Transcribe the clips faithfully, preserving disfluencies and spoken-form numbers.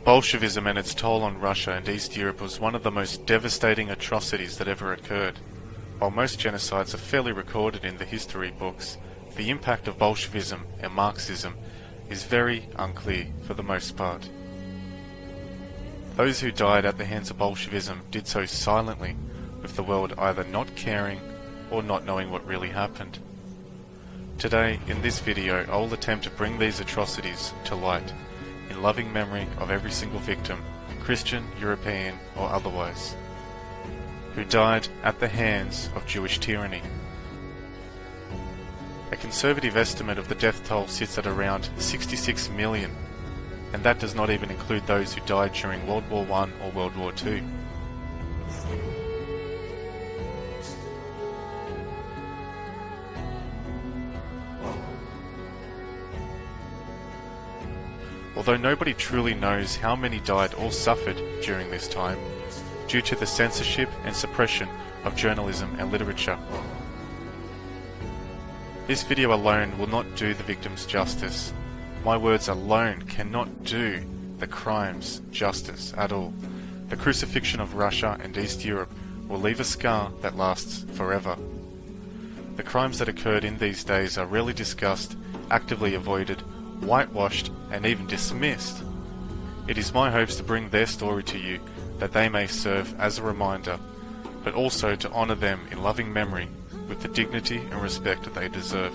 Bolshevism and its toll on Russia and East Europe was one of the most devastating atrocities that ever occurred. While most genocides are fairly recorded in the history books, the impact of Bolshevism and Marxism is very unclear for the most part. Those who died at the hands of Bolshevism did so silently, with the world either not caring or not knowing what really happened. Today, in this video, I will attempt to bring these atrocities to light, in loving memory of every single victim, Christian, European, or otherwise, who died at the hands of Jewish tyranny. A conservative estimate of the death toll sits at around sixty-six million, and that does not even include those who died during World War One or World War Two. Although nobody truly knows how many died or suffered during this time, due to the censorship and suppression of journalism and literature. This video alone will not do the victims justice. My words alone cannot do the crimes justice at all. The crucifixion of Russia and East Europe will leave a scar that lasts forever. The crimes that occurred in these days are rarely discussed, actively avoided, whitewashed, and even dismissed. It is my hopes to bring their story to you, that they may serve as a reminder, but also to honour them in loving memory with the dignity and respect that they deserve.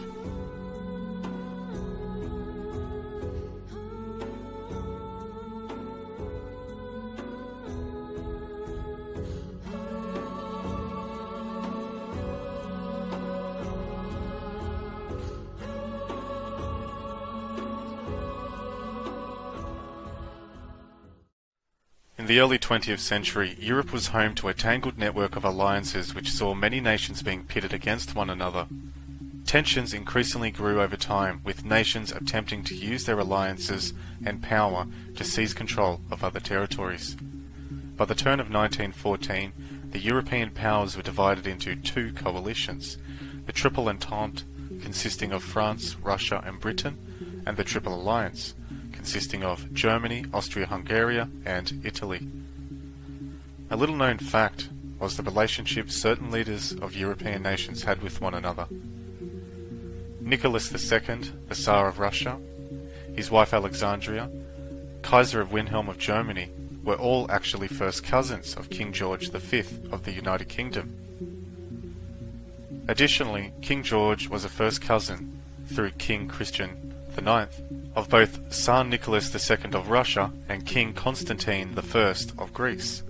In the early twentieth century, Europe was home to a tangled network of alliances which saw many nations being pitted against one another. Tensions increasingly grew over time, with nations attempting to use their alliances and power to seize control of other territories. By the turn of nineteen fourteen, the European powers were divided into two coalitions: the Triple Entente, consisting of France, Russia and Britain, and the Triple Alliance, consisting of Germany, Austria-Hungary, and Italy. A little-known fact was the relationship certain leaders of European nations had with one another. Nicholas the Second, the Tsar of Russia, his wife Alexandria, Kaiser of Wilhelm of Germany, were all actually first cousins of King George the Fifth of the United Kingdom. Additionally, King George was a first cousin, through King Christian the Ninth, of both Tsar Nicholas the Second of Russia and King Constantine the First of Greece.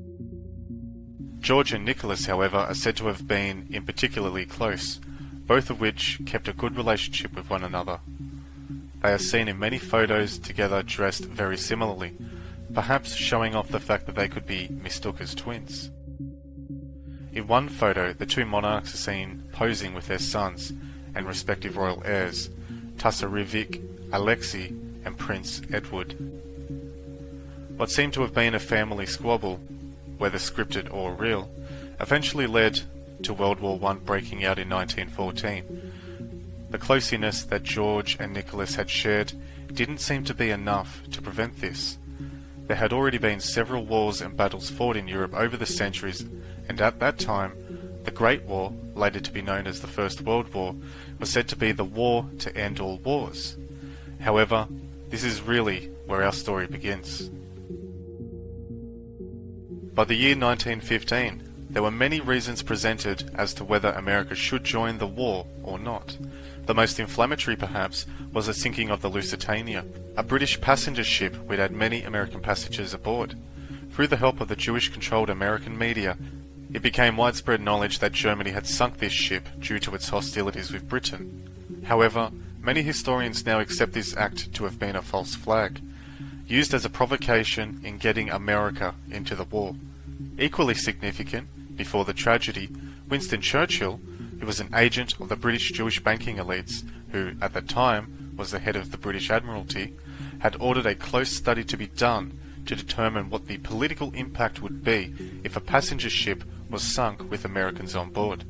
George and Nicholas, however, are said to have been in particularly close, both of which kept a good relationship with one another. They are seen in many photos together dressed very similarly, perhaps showing off the fact that they could be mistook as twins. In one photo, the two monarchs are seen posing with their sons and respective royal heirs, Tsarevich Alexei and Prince Edward. What seemed to have been a family squabble, whether scripted or real, eventually led to World War One breaking out in nineteen fourteen. The closeness that George and Nicholas had shared didn't seem to be enough to prevent this. There had already been several wars and battles fought in Europe over the centuries, and at that time, the Great War, later to be known as the First World War, was said to be the war to end all wars. However, this is really where our story begins. By the year nineteen fifteen, there were many reasons presented as to whether America should join the war or not. The most inflammatory, perhaps, was the sinking of the Lusitania, a British passenger ship which had many American passengers aboard. Through the help of the Jewish-controlled American media, it became widespread knowledge that Germany had sunk this ship due to its hostilities with Britain. However, many historians now accept this act to have been a false flag, used as a provocation in getting America into the war. Equally significant, before the tragedy, Winston Churchill, who was an agent of the British Jewish banking elites, who at the time was the head of the British Admiralty, had ordered a close study to be done to determine what the political impact would be if a passenger ship was sunk with Americans on board.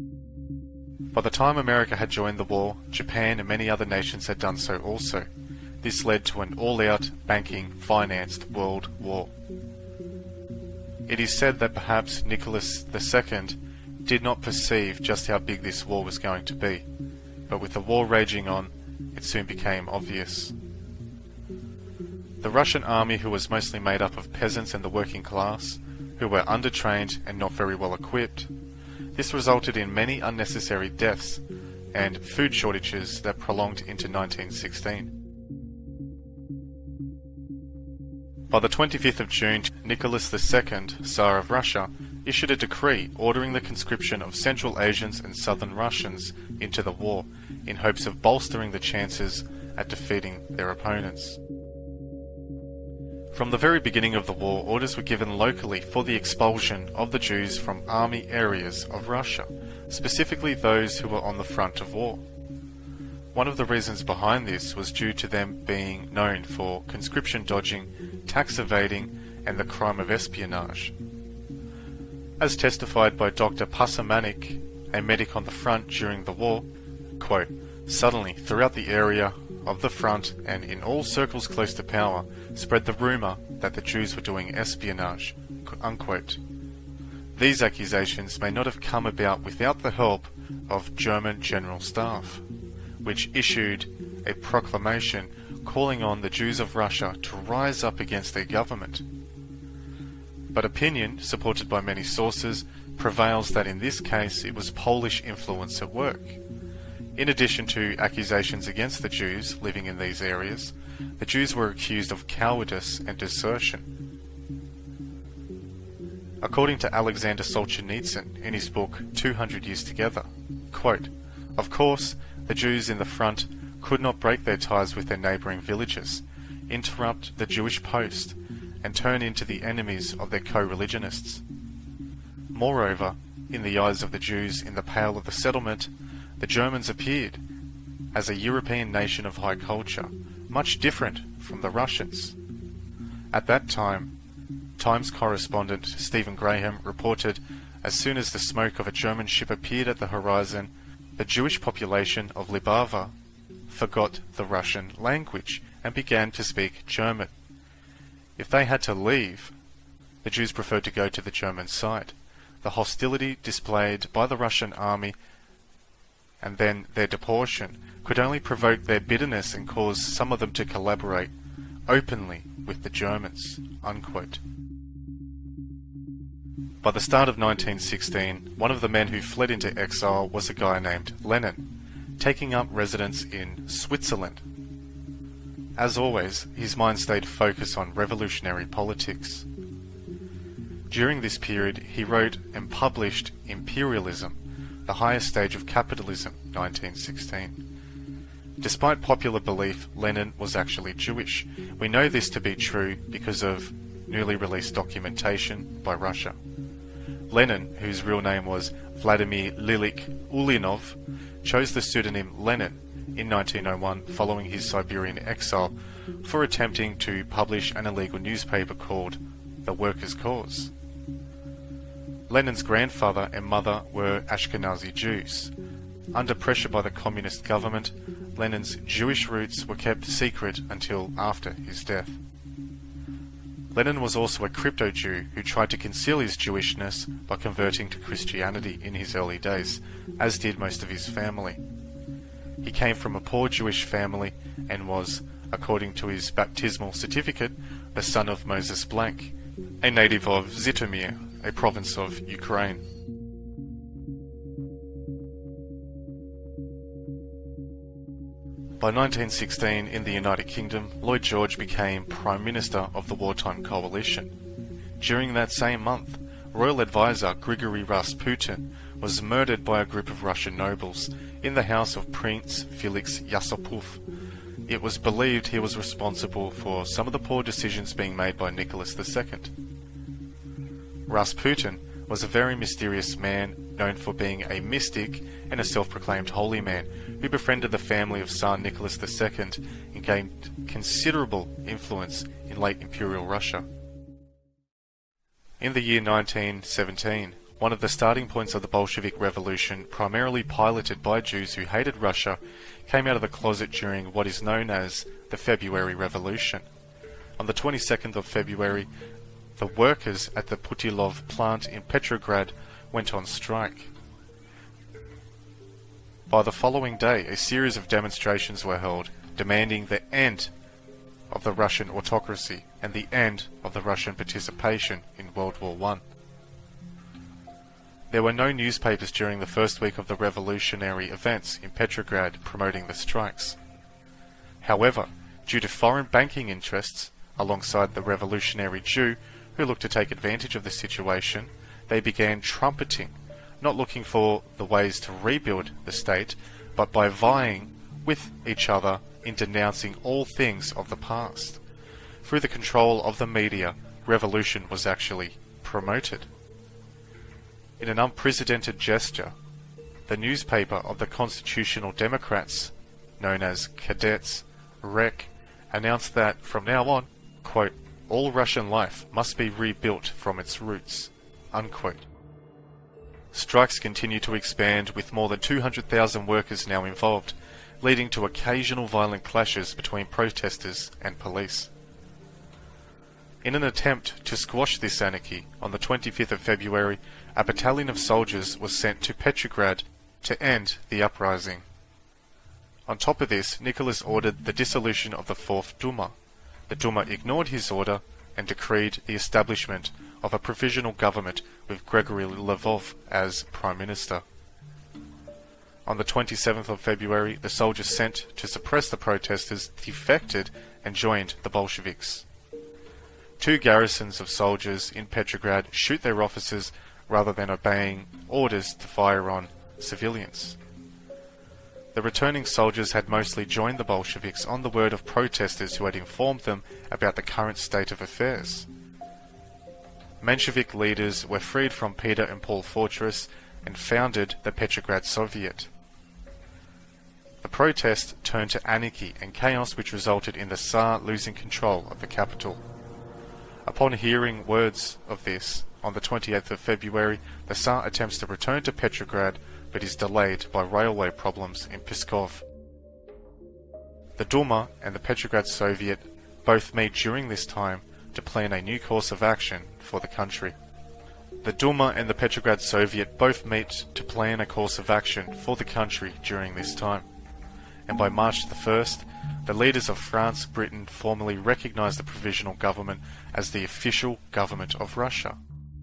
By the time America had joined the war, Japan and many other nations had done so also. This led to an all-out, banking, financed world war. It is said that perhaps Nicholas the Second did not perceive just how big this war was going to be, but with the war raging on, it soon became obvious. The Russian army, who was mostly made up of peasants and the working class, who were undertrained and not very well equipped, this resulted in many unnecessary deaths and food shortages that prolonged into nineteen sixteen. By the twenty-fifth of June, Nicholas the Second, Tsar of Russia, issued a decree ordering the conscription of Central Asians and Southern Russians into the war, in hopes of bolstering the chances at defeating their opponents. From the very beginning of the war, orders were given locally for the expulsion of the Jews from army areas of Russia, specifically those who were on the front of war. One of the reasons behind this was due to them being known for conscription dodging, tax evading, and the crime of espionage. As testified by Doctor Pasamanik, a medic on the front during the war, quote, "Suddenly, throughout the area of the front and in all circles close to power, spread the rumour that the Jews were doing espionage," unquote. These accusations may not have come about without the help of German General Staff, which issued a proclamation calling on the Jews of Russia to rise up against their government. But opinion, supported by many sources, prevails that in this case it was Polish influence at work. In addition to accusations against the Jews living in these areas, the Jews were accused of cowardice and desertion. According to Alexander Solzhenitsyn in his book two hundred Years Together, quote, "Of course, the Jews in the front could not break their ties with their neighbouring villages, interrupt the Jewish post, and turn into the enemies of their co-religionists. Moreover, in the eyes of the Jews in the Pale of the Settlement, the Germans appeared as a European nation of high culture, much different from the Russians." At that time, Times correspondent Stephen Graham reported, as soon as the smoke of a German ship appeared at the horizon, the Jewish population of Libava forgot the Russian language and began to speak German. If they had to leave, the Jews preferred to go to the German side. The hostility displayed by the Russian army and then their deportation could only provoke their bitterness and cause some of them to collaborate openly with the Germans, unquote. By the start of nineteen sixteen, one of the men who fled into exile was a guy named Lenin, taking up residence in Switzerland. As always, his mind stayed focused on revolutionary politics. During this period, he wrote and published Imperialism, the highest stage of capitalism, nineteen sixteen. Despite popular belief, Lenin was actually Jewish. We know this to be true because of newly released documentation by Russia. Lenin, whose real name was Vladimir Lilich Ulyanov, chose the pseudonym Lenin in nineteen oh one following his Siberian exile for attempting to publish an illegal newspaper called The Workers' Cause. Lenin's grandfather and mother were Ashkenazi Jews. Under pressure by the communist government, Lenin's Jewish roots were kept secret until after his death. Lenin was also a crypto-Jew who tried to conceal his Jewishness by converting to Christianity in his early days, as did most of his family. He came from a poor Jewish family and was, according to his baptismal certificate, the son of Moses Blank, a native of Zhytomyr, a province of Ukraine. By nineteen sixteen, in the United Kingdom, Lloyd George became Prime Minister of the wartime coalition. During that same month, royal advisor Grigory Rasputin was murdered by a group of Russian nobles in the house of Prince Felix Yusupov. It was believed he was responsible for some of the poor decisions being made by Nicholas the Second. Rasputin was a very mysterious man, known for being a mystic and a self-proclaimed holy man, who befriended the family of Tsar Nicholas the Second and gained considerable influence in late Imperial Russia. In the year nineteen seventeen, one of the starting points of the Bolshevik Revolution, primarily piloted by Jews who hated Russia, came out of the closet during what is known as the February Revolution. On the twenty-second of February, the workers at the Putilov plant in Petrograd went on strike. By the following day, a series of demonstrations were held, demanding the end of the Russian autocracy and the end of the Russian participation in World War One. There were no newspapers during the first week of the revolutionary events in Petrograd promoting the strikes. However, due to foreign banking interests, alongside the revolutionary Jew who looked to take advantage of the situation, they began trumpeting, not looking for the ways to rebuild the state, but by vying with each other in denouncing all things of the past. Through the control of the media, revolution was actually promoted. In an unprecedented gesture, the newspaper of the Constitutional Democrats, known as Cadets, R E C, announced that from now on, quote, all Russian life must be rebuilt from its roots, unquote. Strikes continue to expand, with more than two hundred thousand workers now involved, leading to occasional violent clashes between protesters and police. In an attempt to squash this anarchy, on the twenty-fifth of February, a battalion of soldiers was sent to Petrograd to end the uprising. On top of this, Nicholas ordered the dissolution of the Fourth Duma. The Duma ignored his order and decreed the establishment of a provisional government with Gregory Lvov as Prime Minister. On the twenty-seventh of February, the soldiers sent to suppress the protesters defected and joined the Bolsheviks. Two garrisons of soldiers in Petrograd shoot their officers rather than obeying orders to fire on civilians. The returning soldiers had mostly joined the Bolsheviks on the word of protesters who had informed them about the current state of affairs. Menshevik leaders were freed from Peter and Paul Fortress and founded the Petrograd Soviet. The protest turned to anarchy and chaos, which resulted in the Tsar losing control of the capital. Upon hearing words of this, on the twenty-eighth of February, the Tsar attempts to return to Petrograd, but is delayed by railway problems in Pskov. The Duma and the Petrograd Soviet both meet during this time to plan a new course of action for the country. The Duma and the Petrograd Soviet both meet to plan a course of action for the country during this time, and by March the first, the leaders of France, Britain formally recognized the provisional government as the official government of Russia.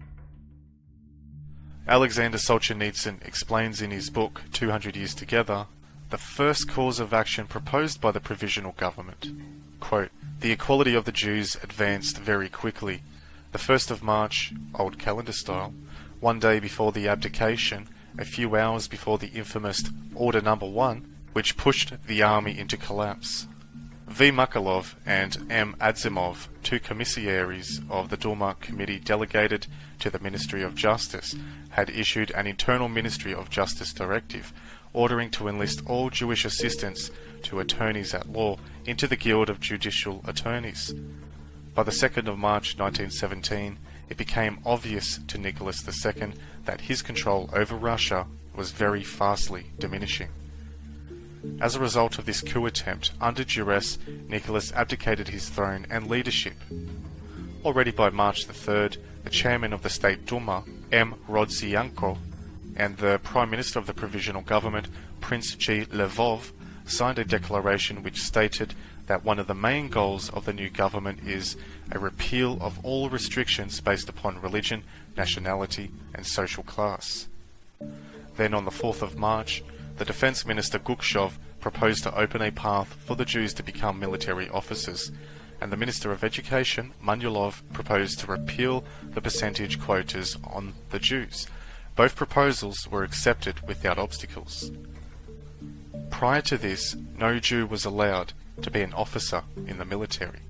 Alexander Solzhenitsyn explains in his book two hundred Years Together the first course of action proposed by the provisional government. Quote, the equality of the Jews advanced very quickly. The first of March, old calendar style, one day before the abdication, a few hours before the infamous Order Number One, which pushed the army into collapse. V. Makalov and M. Adzimov, two commissaries of the Duma committee delegated to the Ministry of Justice, had issued an internal Ministry of Justice directive ordering to enlist all Jewish assistants to attorneys at law into the Guild of Judicial Attorneys. By the second of March nineteen seventeen, it became obvious to Nicholas the Second that his control over Russia was very fastly diminishing. As a result of this coup attempt, under duress, Nicholas abdicated his throne and leadership. Already by March the third, the chairman of the State Duma, M. Rodzianko, and the Prime Minister of the Provisional Government, Prince G. Lvov, signed a declaration which stated that one of the main goals of the new government is a repeal of all restrictions based upon religion, nationality, and social class. Then on the fourth of March, the Defense Minister Gukshov proposed to open a path for the Jews to become military officers, and the Minister of Education, Manyulov, proposed to repeal the percentage quotas on the Jews. Both proposals were accepted without obstacles. Prior to this, no Jew was allowed to be an officer in the military.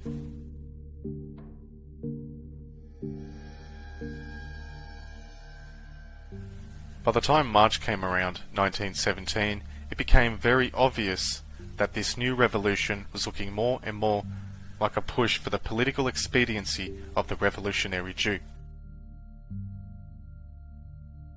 By the time March came around, nineteen seventeen, it became very obvious that this new revolution was looking more and more like a push for the political expediency of the revolutionary Jew.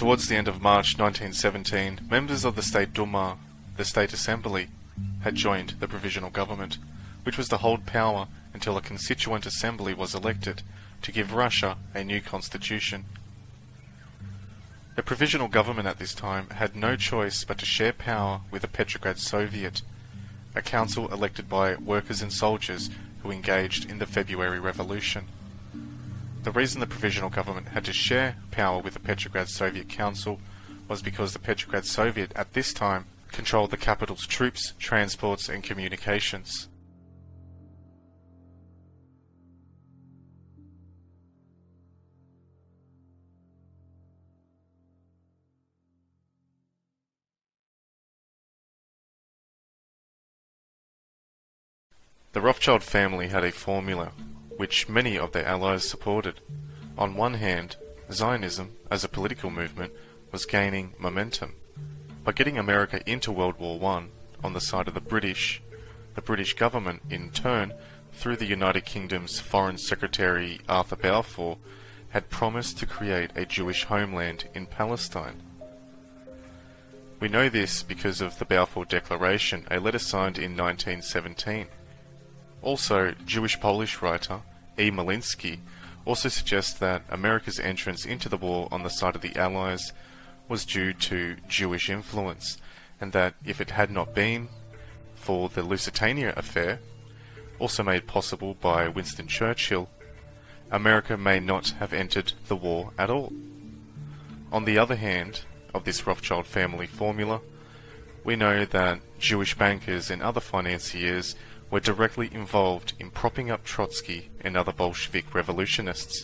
Towards the end of March nineteen seventeen, members of the State Duma, the State Assembly, had joined the Provisional Government, which was to hold power until a Constituent Assembly was elected to give Russia a new constitution. The Provisional Government at this time had no choice but to share power with the Petrograd Soviet, a council elected by workers and soldiers who engaged in the February Revolution. The reason the Provisional Government had to share power with the Petrograd Soviet Council was because the Petrograd Soviet at this time controlled the capital's troops, transports and communications. The Rothschild family had a formula which many of their allies supported. On one hand, Zionism, as a political movement, was gaining momentum. By getting America into World War One on the side of the British, the British government, in turn, through the United Kingdom's Foreign Secretary Arthur Balfour, had promised to create a Jewish homeland in Palestine. We know this because of the Balfour Declaration, a letter signed in nineteen seventeen. Also, Jewish-Polish writer E. Malinsky also suggests that America's entrance into the war on the side of the Allies was due to Jewish influence, and that if it had not been for the Lusitania affair, also made possible by Winston Churchill, America may not have entered the war at all. On the other hand of this Rothschild family formula, we know that Jewish bankers and other financiers were directly involved in propping up Trotsky and other Bolshevik revolutionists.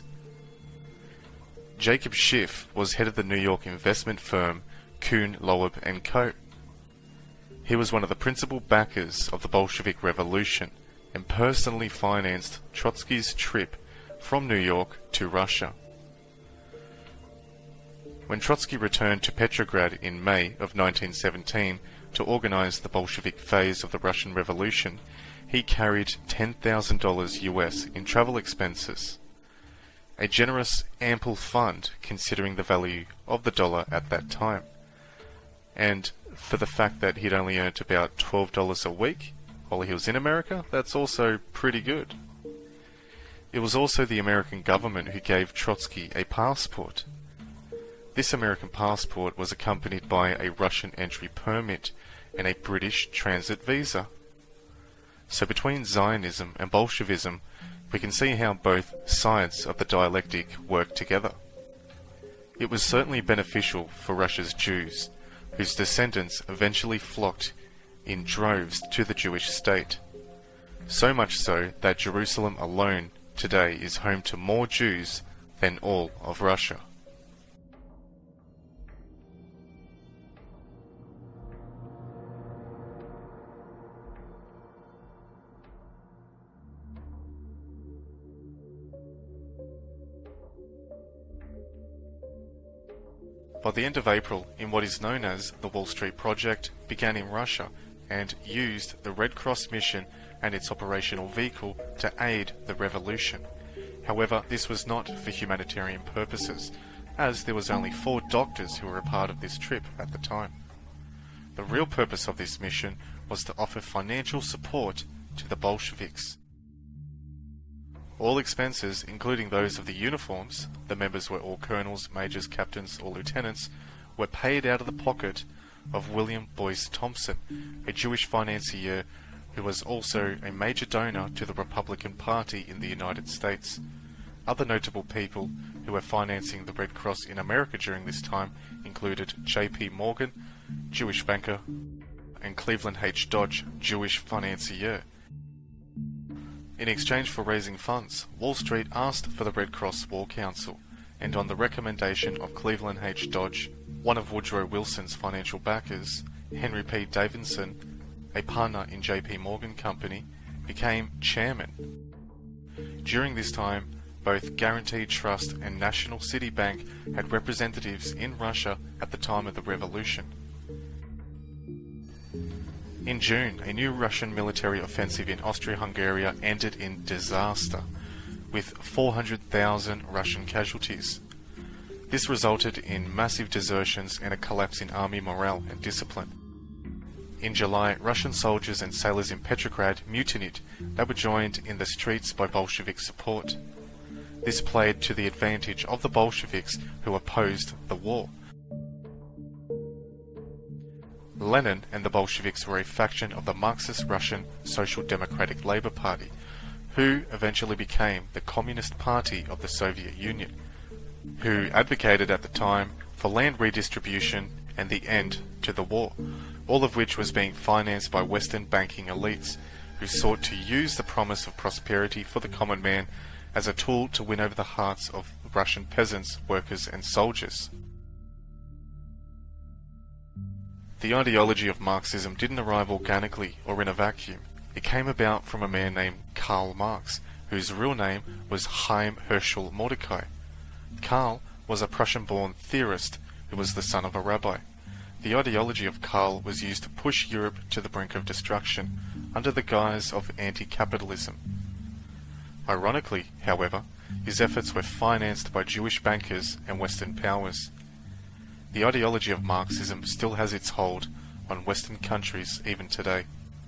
Jacob Schiff was head of the New York investment firm Kuhn, Loeb and Co. He was one of the principal backers of the Bolshevik Revolution and personally financed Trotsky's trip from New York to Russia. When Trotsky returned to Petrograd in May of nineteen seventeen to organize the Bolshevik phase of the Russian Revolution, he carried ten thousand dollars U S in travel expenses, a generous, ample fund considering the value of the dollar at that time, and for the fact that he'd only earned about twelve dollars a week while he was in America, that's also pretty good. It was also the American government who gave Trotsky a passport. This American passport was accompanied by a Russian entry permit and a British transit visa. So between Zionism and Bolshevism, we can see how both sides of the dialectic work together. It was certainly beneficial for Russia's Jews, whose descendants eventually flocked in droves to the Jewish state. So much so that Jerusalem alone today is home to more Jews than all of Russia. By the end of April, in what is known as the Wall Street Project, began in Russia and used the Red Cross mission and its operational vehicle to aid the revolution. However, this was not for humanitarian purposes, as there was only four doctors who were a part of this trip at the time. The real purpose of this mission was to offer financial support to the Bolsheviks. All expenses, including those of the uniforms, the members were all colonels, majors, captains or lieutenants, were paid out of the pocket of William Boyce Thompson, a Jewish financier who was also a major donor to the Republican Party in the United States. Other notable people who were financing the Red Cross in America during this time included J P Morgan, Jewish banker, and Cleveland H. Dodge, Jewish financier. In exchange for raising funds, Wall Street asked for the Red Cross War Council, and on the recommendation of Cleveland H. Dodge, one of Woodrow Wilson's financial backers, Henry P. Davidson, a partner in J P Morgan Company, became chairman. During this time, both Guaranteed Trust and National City Bank had representatives in Russia at the time of the revolution. In June, a new Russian military offensive in Austria-Hungary ended in disaster, with four hundred thousand Russian casualties. This resulted in massive desertions and a collapse in army morale and discipline. In July, Russian soldiers and sailors in Petrograd mutinied. They were joined in the streets by Bolshevik support. This played to the advantage of the Bolsheviks, who opposed the war. Lenin and the Bolsheviks were a faction of the Marxist Russian Social Democratic Labour Party, who eventually became the Communist Party of the Soviet Union, who advocated at the time for land redistribution and the end to the war, all of which was being financed by Western banking elites, who sought to use the promise of prosperity for the common man as a tool to win over the hearts of Russian peasants, workers and soldiers. The ideology of Marxism didn't arrive organically or in a vacuum. It came about from a man named Karl Marx, whose real name was Chaim Herschel Mordecai. Karl was a Prussian-born theorist who was the son of a rabbi. The ideology of Karl was used to push Europe to the brink of destruction, under the guise of anti-capitalism. Ironically, however, his efforts were financed by Jewish bankers and Western powers. The ideology of Marxism still has its hold on Western countries even today.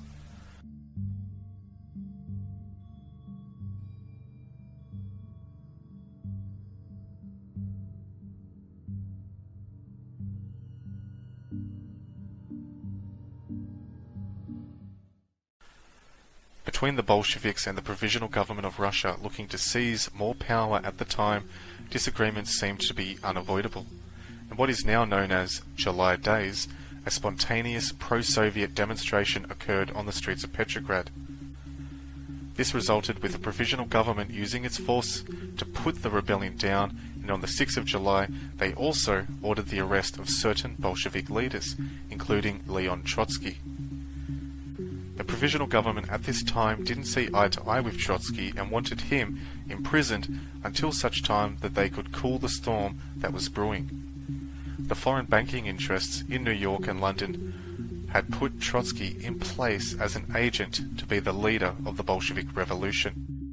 Between the Bolsheviks and the Provisional Government of Russia looking to seize more power at the time, disagreements seemed to be unavoidable. In what is now known as July Days, a spontaneous pro-Soviet demonstration occurred on the streets of Petrograd. This resulted with the Provisional Government using its force to put the rebellion down, and on the sixth of July they also ordered the arrest of certain Bolshevik leaders, including Leon Trotsky. The Provisional Government at this time didn't see eye to eye with Trotsky and wanted him imprisoned until such time that they could cool the storm that was brewing. The foreign banking interests in New York and London had put Trotsky in place as an agent to be the leader of the Bolshevik Revolution.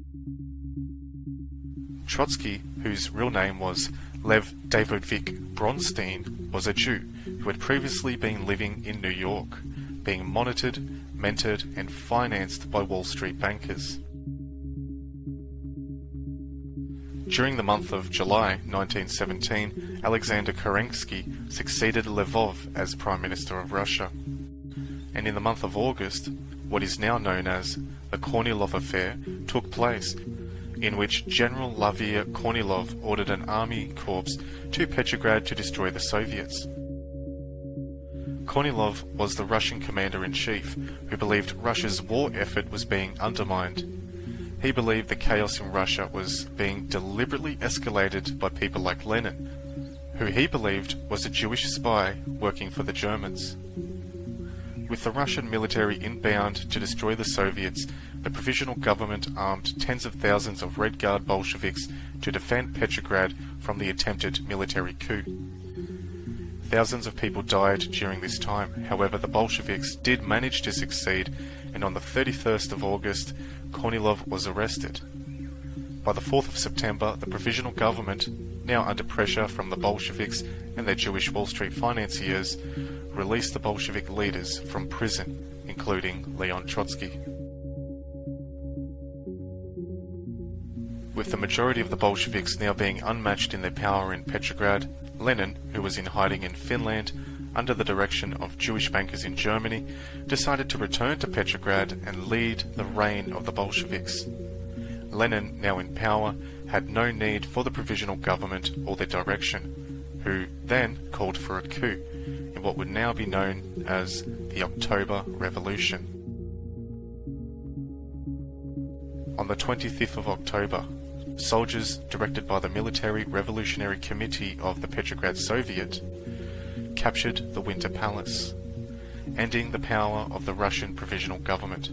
Trotsky, whose real name was Lev Davidovich Bronstein, was a Jew who had previously been living in New York, being monitored, mentored and financed by Wall Street bankers. During the month of July nineteen seventeen, Alexander Kerensky succeeded Lvov as Prime Minister of Russia. And in the month of August, what is now known as the Kornilov Affair took place, in which General Lavir Kornilov ordered an army corps to Petrograd to destroy the Soviets. Kornilov was the Russian commander-in-chief who believed Russia's war effort was being undermined. He believed the chaos in Russia was being deliberately escalated by people like Lenin, who he believed was a Jewish spy working for the Germans. With the Russian military inbound to destroy the Soviets, the Provisional Government armed tens of thousands of Red Guard Bolsheviks to defend Petrograd from the attempted military coup. Thousands of people died during this time. However, the Bolsheviks did manage to succeed, and on the thirty-first of August, Kornilov was arrested. By the fourth of September, the Provisional Government, now under pressure from the Bolsheviks and their Jewish Wall Street financiers, released the Bolshevik leaders from prison, including Leon Trotsky. With the majority of the Bolsheviks now being unmatched in their power in Petrograd, Lenin, who was in hiding in Finland under the direction of Jewish bankers in Germany, decided to return to Petrograd and lead the reign of the Bolsheviks. Lenin, now in power, had no need for the Provisional Government or their direction, who then called for a coup in what would now be known as the October Revolution. On the twenty-fifth of October, soldiers directed by the Military Revolutionary Committee of the Petrograd Soviet captured the Winter Palace, ending the power of the Russian Provisional Government.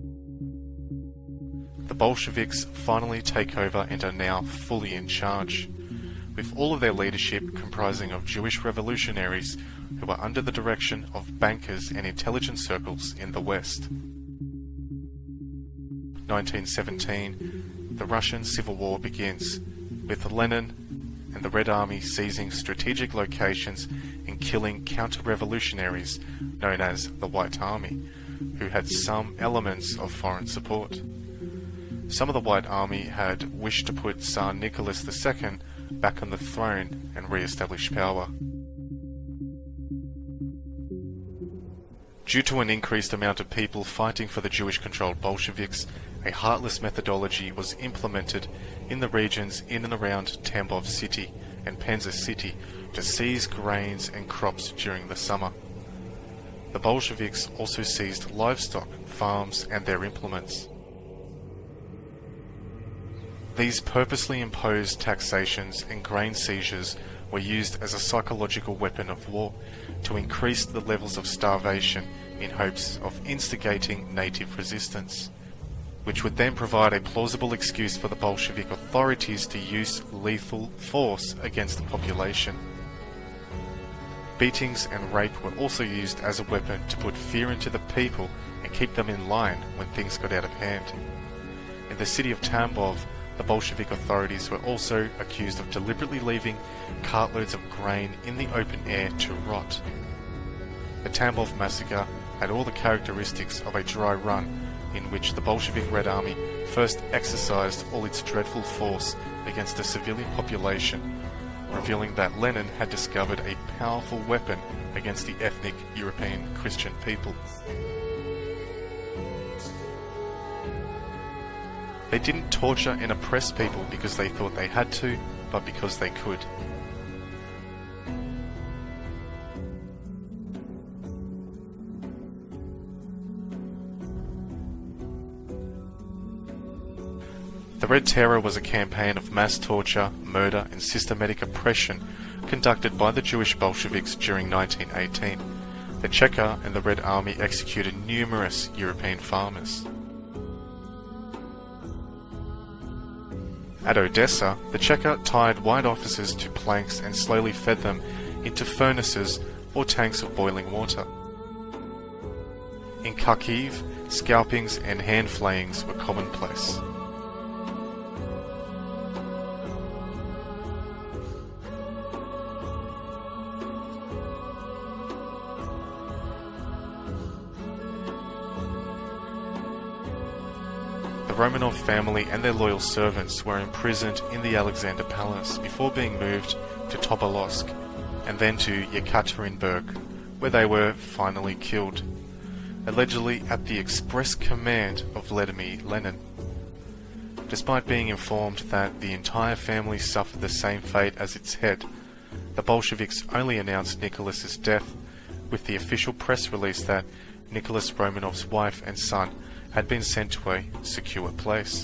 The Bolsheviks finally take over and are now fully in charge, with all of their leadership comprising of Jewish revolutionaries who are under the direction of bankers and intelligence circles in the West. nineteen seventeen, the Russian Civil War begins, with Lenin and the Red Army seizing strategic locations and killing counter-revolutionaries known as the White Army, who had some elements of foreign support. Some of the White Army had wished to put Tsar Nicholas the Second back on the throne and re-establish power. Due to an increased amount of people fighting for the Jewish-controlled Bolsheviks, a heartless methodology was implemented in the regions in and around Tambov City and Penza City to seize grains and crops during the summer. The Bolsheviks also seized livestock, farms, and their implements. These purposely imposed taxations and grain seizures were used as a psychological weapon of war to increase the levels of starvation in hopes of instigating native resistance, which would then provide a plausible excuse for the Bolshevik authorities to use lethal force against the population. Beatings and rape were also used as a weapon to put fear into the people and keep them in line when things got out of hand. In the city of Tambov, the Bolshevik authorities were also accused of deliberately leaving cartloads of grain in the open air to rot. The Tambov massacre had all the characteristics of a dry run in which the Bolshevik Red Army first exercised all its dreadful force against the civilian population, revealing that Lenin had discovered a powerful weapon against the ethnic European Christian people. They didn't torture and oppress people because they thought they had to, but because they could. The Red Terror was a campaign of mass torture, murder, and systematic oppression conducted by the Jewish Bolsheviks during nineteen eighteen. The Cheka and the Red Army executed numerous European farmers. At Odessa, the Cheka tied white officers to planks and slowly fed them into furnaces or tanks of boiling water. In Kharkiv, scalpings and hand flayings were commonplace. The Romanov family and their loyal servants were imprisoned in the Alexander Palace before being moved to Tobolsk and then to Yekaterinburg, where they were finally killed, allegedly at the express command of Vladimir Lenin. Despite being informed that the entire family suffered the same fate as its head, the Bolsheviks only announced Nicholas's death with the official press release that Nicholas Romanov's wife and son had been sent to a secure place.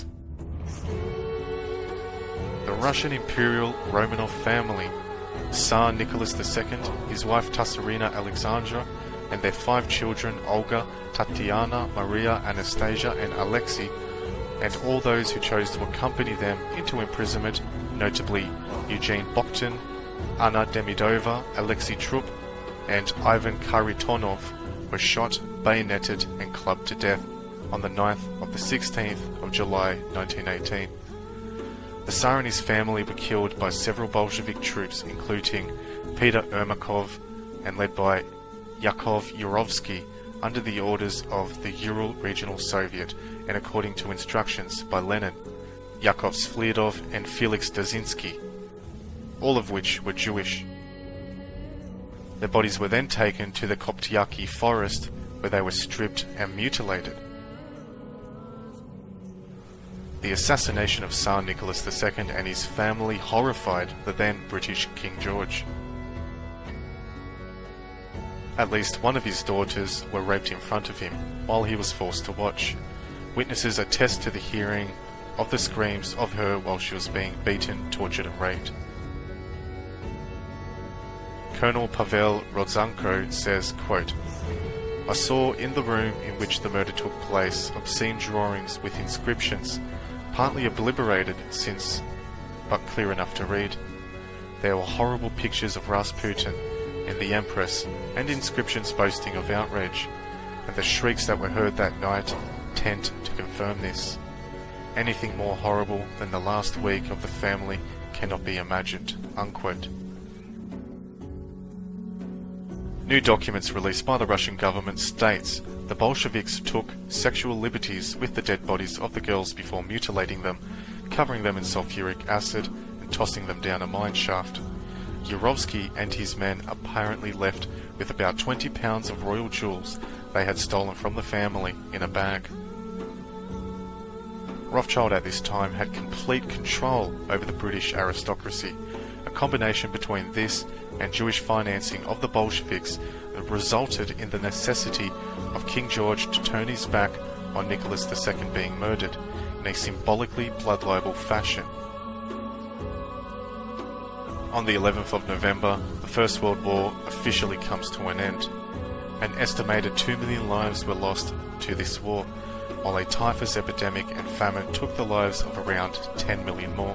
The Russian Imperial Romanov family, Tsar Nicholas the Second, his wife Tsarina Alexandra, and their five children Olga, Tatiana, Maria, Anastasia, and Alexei, and all those who chose to accompany them into imprisonment, notably Eugene Bokhtin, Anna Demidova, Alexei Trup, and Ivan Kharitonov, were shot, bayoneted, and clubbed to death on the ninth of the sixteenth of July nineteen eighteen. The Tsar and his family were killed by several Bolshevik troops, including Peter Ermakov and led by Yakov Yurovsky under the orders of the Ural Regional Soviet and according to instructions by Lenin, Yakov Sfliadov and Felix Dzerzhinsky, all of which were Jewish. Their bodies were then taken to the Koptyaki forest where they were stripped and mutilated. The assassination of Tsar Nicholas the Second and his family horrified the then British King George. At least one of his daughters were raped in front of him while he was forced to watch. Witnesses attest to the hearing of the screams of her while she was being beaten, tortured and raped. Colonel Pavel Rodzanko says, quote, "I saw in the room in which the murder took place obscene drawings with inscriptions, partly obliterated since but clear enough to read. There were horrible pictures of Rasputin and the Empress and inscriptions boasting of outrage, and the shrieks that were heard that night tend to confirm this. Anything more horrible than the last week of the family cannot be imagined." Unquote. New documents released by the Russian government states the Bolsheviks took sexual liberties with the dead bodies of the girls before mutilating them, covering them in sulfuric acid and tossing them down a mine shaft. Yurovsky and his men apparently left with about twenty pounds of royal jewels they had stolen from the family in a bag. Rothschild at this time had complete control over the British aristocracy. A combination between this and Jewish financing of the Bolsheviks resulted in the necessity of King George to turn his back on Nicholas the Second being murdered in a symbolically blood-libel fashion. On the eleventh of November, the First World War officially comes to an end. An estimated two million lives were lost to this war, while a typhus epidemic and famine took the lives of around ten million more.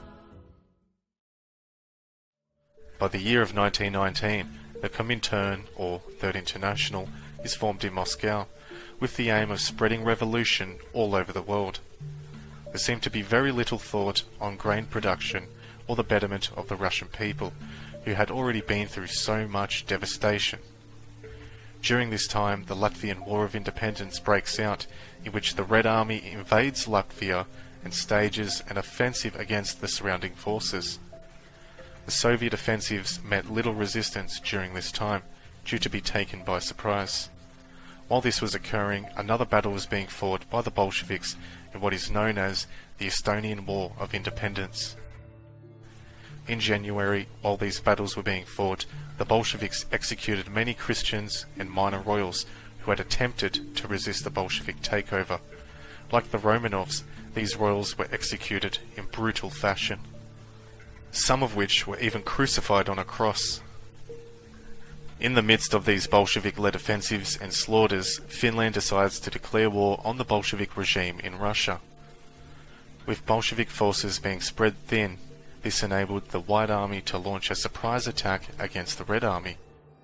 By the year of nineteen nineteen, the Comintern, or Third International, is formed in Moscow, with the aim of spreading revolution all over the world. There seemed to be very little thought on grain production or the betterment of the Russian people, who had already been through so much devastation. During this time, the Latvian War of Independence breaks out, in which the Red Army invades Latvia and stages an offensive against the surrounding forces. The Soviet offensives met little resistance during this time, due to be taken by surprise. While this was occurring, another battle was being fought by the Bolsheviks in what is known as the Estonian War of Independence. In January, while these battles were being fought, the Bolsheviks executed many Christians and minor royals who had attempted to resist the Bolshevik takeover. Like the Romanovs, these royals were executed in brutal fashion, some of which were even crucified on a cross. In the midst of these Bolshevik-led offensives and slaughters, Finland decides to declare war on the Bolshevik regime in Russia. With Bolshevik forces being spread thin, this enabled the White Army to launch a surprise attack against the Red Army.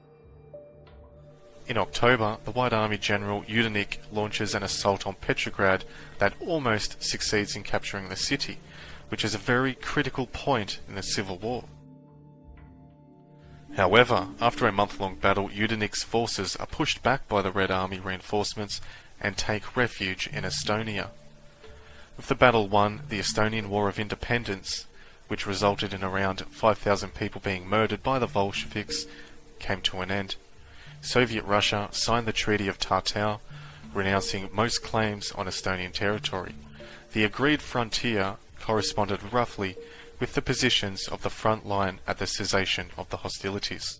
In October, the White Army General Yudenich launches an assault on Petrograd that almost succeeds in capturing the city, which is a very critical point in the Civil War. However, after a month-long battle, Yudenich's forces are pushed back by the Red Army reinforcements and take refuge in Estonia. With the battle won, the Estonian War of Independence, which resulted in around five thousand people being murdered by the Bolsheviks, came to an end. Soviet Russia signed the Treaty of Tartau, renouncing most claims on Estonian territory. The agreed frontier corresponded roughly with the positions of the front line at the cessation of the hostilities.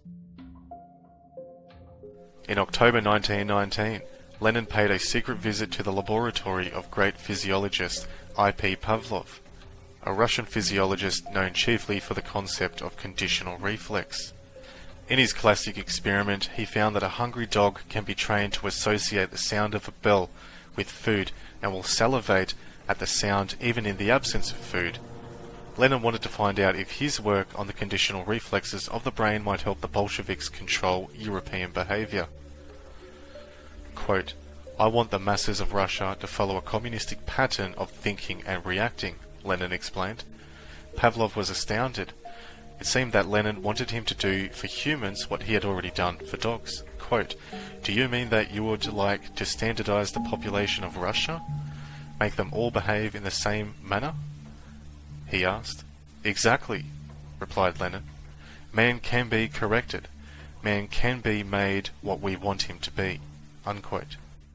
In October nineteen nineteen, Lenin paid a secret visit to the laboratory of great physiologist I P Pavlov, a Russian physiologist known chiefly for the concept of conditional reflex. In his classic experiment, he found that a hungry dog can be trained to associate the sound of a bell with food and will salivate at the sound even in the absence of food. Lenin wanted to find out if his work on the conditional reflexes of the brain might help the Bolsheviks control European behavior. Quote, "I want the masses of Russia to follow a communistic pattern of thinking and reacting," Lenin explained. Pavlov was astounded. It seemed that Lenin wanted him to do for humans what he had already done for dogs. Quote, "Do you mean that you would like to standardize the population of Russia? Make them all behave in the same manner?" he asked. "Exactly," replied Lenin. "Man can be corrected. Man can be made what we want him to be." Unquote.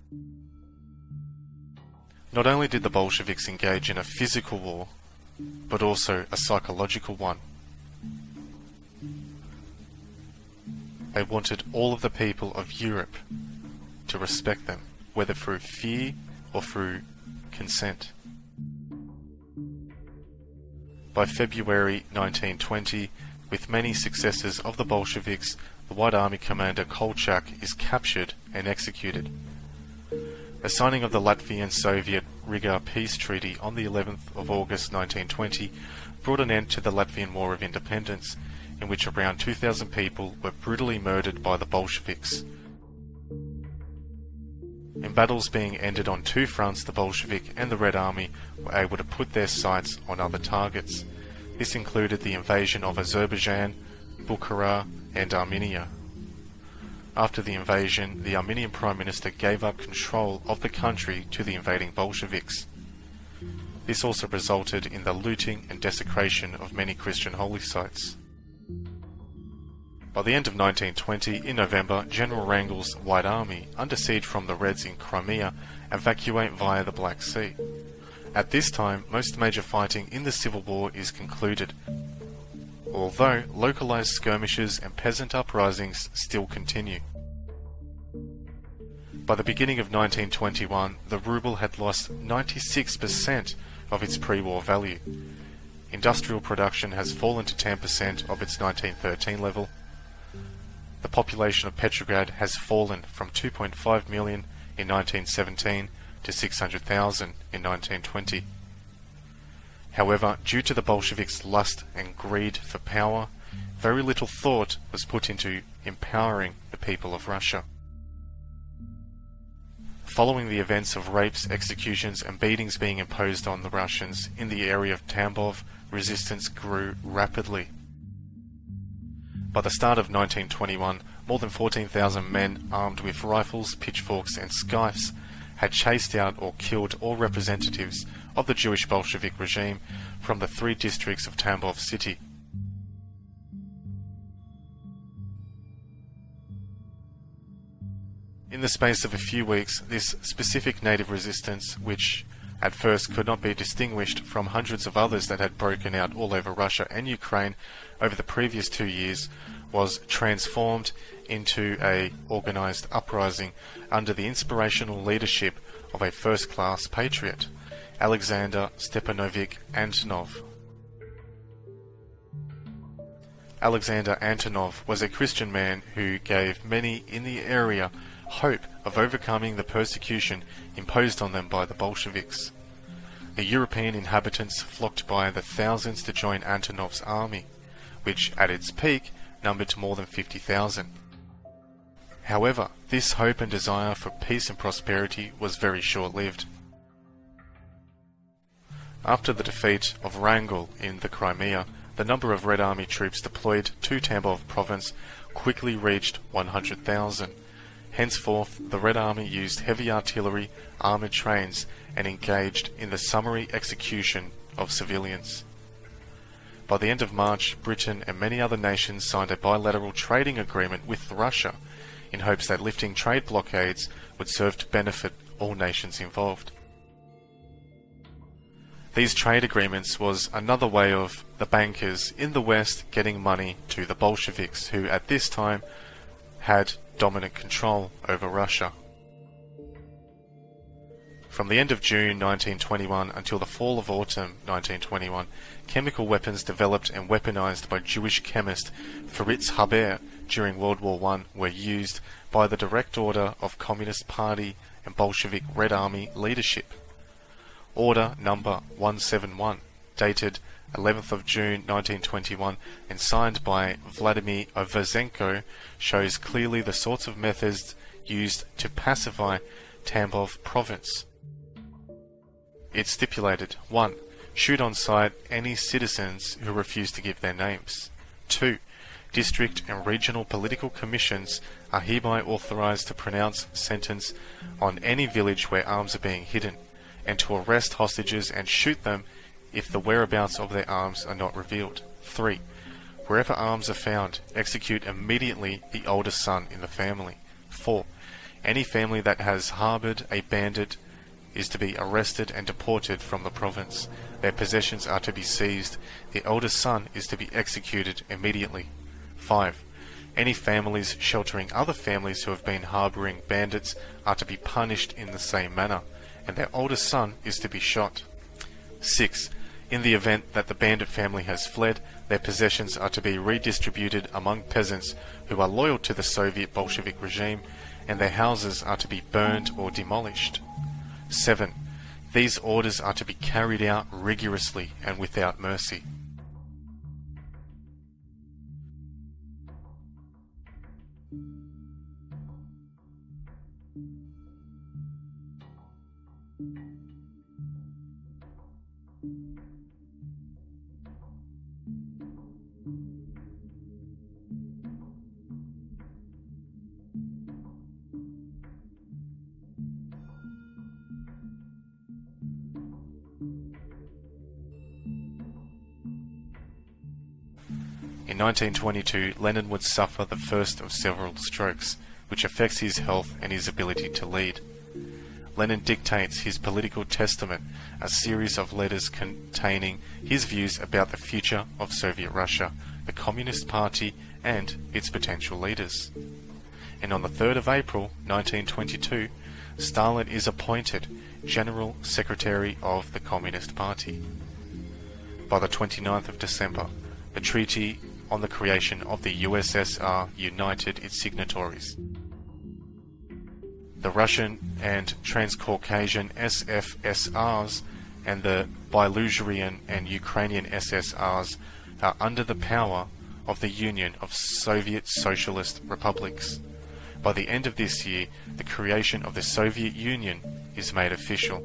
Not only did the Bolsheviks engage in a physical war, but also a psychological one. They wanted all of the people of Europe to respect them, whether through fear or through consent. By February nineteen twenty, with many successes of the Bolsheviks, the White Army commander Kolchak is captured and executed. The signing of the Latvian-Soviet Riga Peace Treaty on the eleventh of August nineteen twenty brought an end to the Latvian War of Independence, in which around two thousand people were brutally murdered by the Bolsheviks. In battles being ended on two fronts, the Bolshevik and the Red Army were able to put their sights on other targets. This included the invasion of Azerbaijan, Bukhara, and Armenia. After the invasion, the Armenian Prime Minister gave up control of the country to the invading Bolsheviks. This also resulted in the looting and desecration of many Christian holy sites. By the end of nineteen twenty, in November, General Wrangel's White Army, under siege from the Reds in Crimea, evacuate via the Black Sea. At this time, most major fighting in the civil war is concluded, although localized skirmishes and peasant uprisings still continue. By the beginning of nineteen twenty-one, the ruble had lost ninety-six percent of its pre-war value. Industrial production has fallen to ten percent of its nineteen thirteen level. The population of Petrograd has fallen from two point five million in nineteen seventeen to six hundred thousand in nineteen twenty. However, due to the Bolsheviks' lust and greed for power, very little thought was put into empowering the people of Russia. Following the events of rapes, executions, and beatings being imposed on the Russians in the area of Tambov, resistance grew rapidly. By the start of nineteen twenty-one, more than fourteen thousand men armed with rifles, pitchforks, and scythes had chased out or killed all representatives of the Jewish Bolshevik regime from the three districts of Tambov city. In the space of a few weeks, this specific native resistance, which at first could not be distinguished from hundreds of others that had broken out all over Russia and Ukraine over the previous two years, was transformed into a organized uprising under the inspirational leadership of a first-class patriot, Alexander Stepanovich Antonov. Alexander Antonov was a Christian man who gave many in the area hope of overcoming the persecution imposed on them by the Bolsheviks. The European inhabitants flocked by the thousands to join Antonov's army, which at its peak numbered more than fifty thousand. However, this hope and desire for peace and prosperity was very short-lived. After the defeat of Wrangel in the Crimea, the number of Red Army troops deployed to Tambov province quickly reached one hundred thousand. Henceforth, the Red Army used heavy artillery, armoured trains, and engaged in the summary execution of civilians. By the end of March, Britain and many other nations signed a bilateral trading agreement with Russia in hopes that lifting trade blockades would serve to benefit all nations involved. These trade agreements was another way of the bankers in the West getting money to the Bolsheviks, who at this time had dominant control over Russia. From the end of June nineteen twenty-one until the fall of autumn nineteen twenty-one, chemical weapons developed and weaponized by Jewish chemist Fritz Haber during World War One were used by the direct order of Communist Party and Bolshevik Red Army leadership. Order number one seventy-one, dated eleventh of June nineteen twenty-one and signed by Vladimir Overzenko, shows clearly the sorts of methods used to pacify Tambov province. It stipulated: one. Shoot on sight any citizens who refuse to give their names. two. District and regional political commissions are hereby authorized to pronounce sentence on any village where arms are being hidden, and to arrest hostages and shoot them if the whereabouts of their arms are not revealed. three. Wherever arms are found, execute immediately the oldest son in the family. four. Any family that has harbored a bandit is to be arrested and deported from the province. Their possessions are to be seized. The eldest son is to be executed immediately. five. Any families sheltering other families who have been harboring bandits are to be punished in the same manner, and their oldest son is to be shot. six. In the event that the bandit family has fled, their possessions are to be redistributed among peasants who are loyal to the Soviet Bolshevik regime, and their houses are to be burned or demolished. seven. These orders are to be carried out rigorously and without mercy. In nineteen twenty-two, Lenin would suffer the first of several strokes, which affects his health and his ability to lead. Lenin dictates his political testament, a series of letters containing his views about the future of Soviet Russia, the Communist Party, and its potential leaders. And on the third of April nineteen twenty-two, Stalin is appointed General Secretary of the Communist Party. By the twenty-ninth of December, the Treaty on the creation of the U S S R united its signatories. The Russian and Transcaucasian S F S Rs and the Belarusian and Ukrainian S S Rs are under the power of the Union of Soviet Socialist Republics. By the end of this year, the creation of the Soviet Union is made official.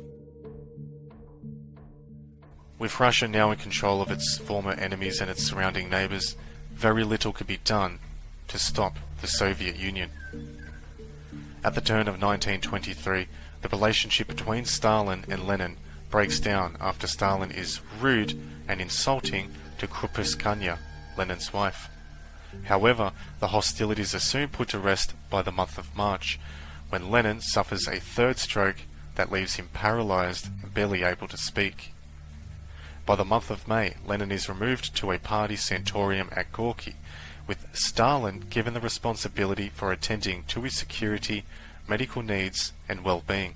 With Russia now in control of its former enemies and its surrounding neighbours, very little could be done to stop the Soviet Union. At the turn of nineteen twenty-three, the relationship between Stalin and Lenin breaks down after Stalin is rude and insulting to Krupskaya, Lenin's wife. However, the hostilities are soon put to rest by the month of March, when Lenin suffers a third stroke that leaves him paralysed and barely able to speak. By the month of May, Lenin is removed to a party sanatorium at Gorky, with Stalin given the responsibility for attending to his security, medical needs, and well-being.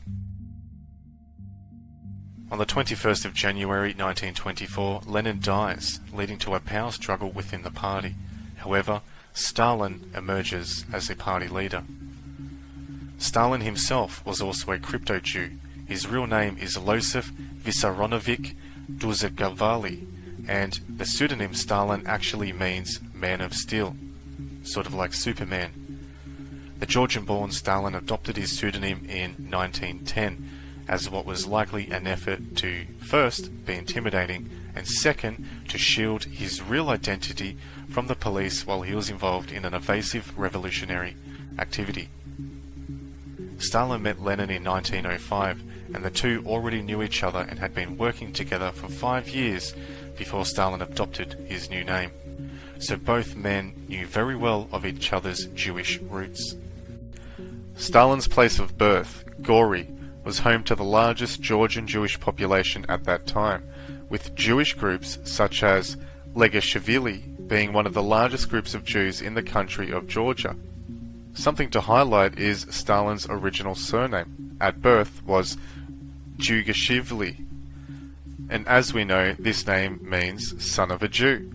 On the twenty-first of January nineteen twenty-four, Lenin dies, leading to a power struggle within the party. However, Stalin emerges as a party leader. Stalin himself was also a crypto-Jew. His real name is Losif Vissarionovich Dzhugashvili, and the pseudonym Stalin actually means man of steel, sort of like Superman. The Georgian-born Stalin adopted his pseudonym in nineteen ten as what was likely an effort to, first, be intimidating, and second, to shield his real identity from the police while he was involved in an evasive revolutionary activity. Stalin met Lenin in nineteen oh five, and the two already knew each other and had been working together for five years before Stalin adopted his new name. So both men knew very well of each other's Jewish roots. Stalin's place of birth, Gori, was home to the largest Georgian Jewish population at that time, with Jewish groups such as Legashvili being one of the largest groups of Jews in the country of Georgia. Something to highlight is Stalin's original surname, at birth, was Dzhugashvili, and as we know, this name means son of a Jew.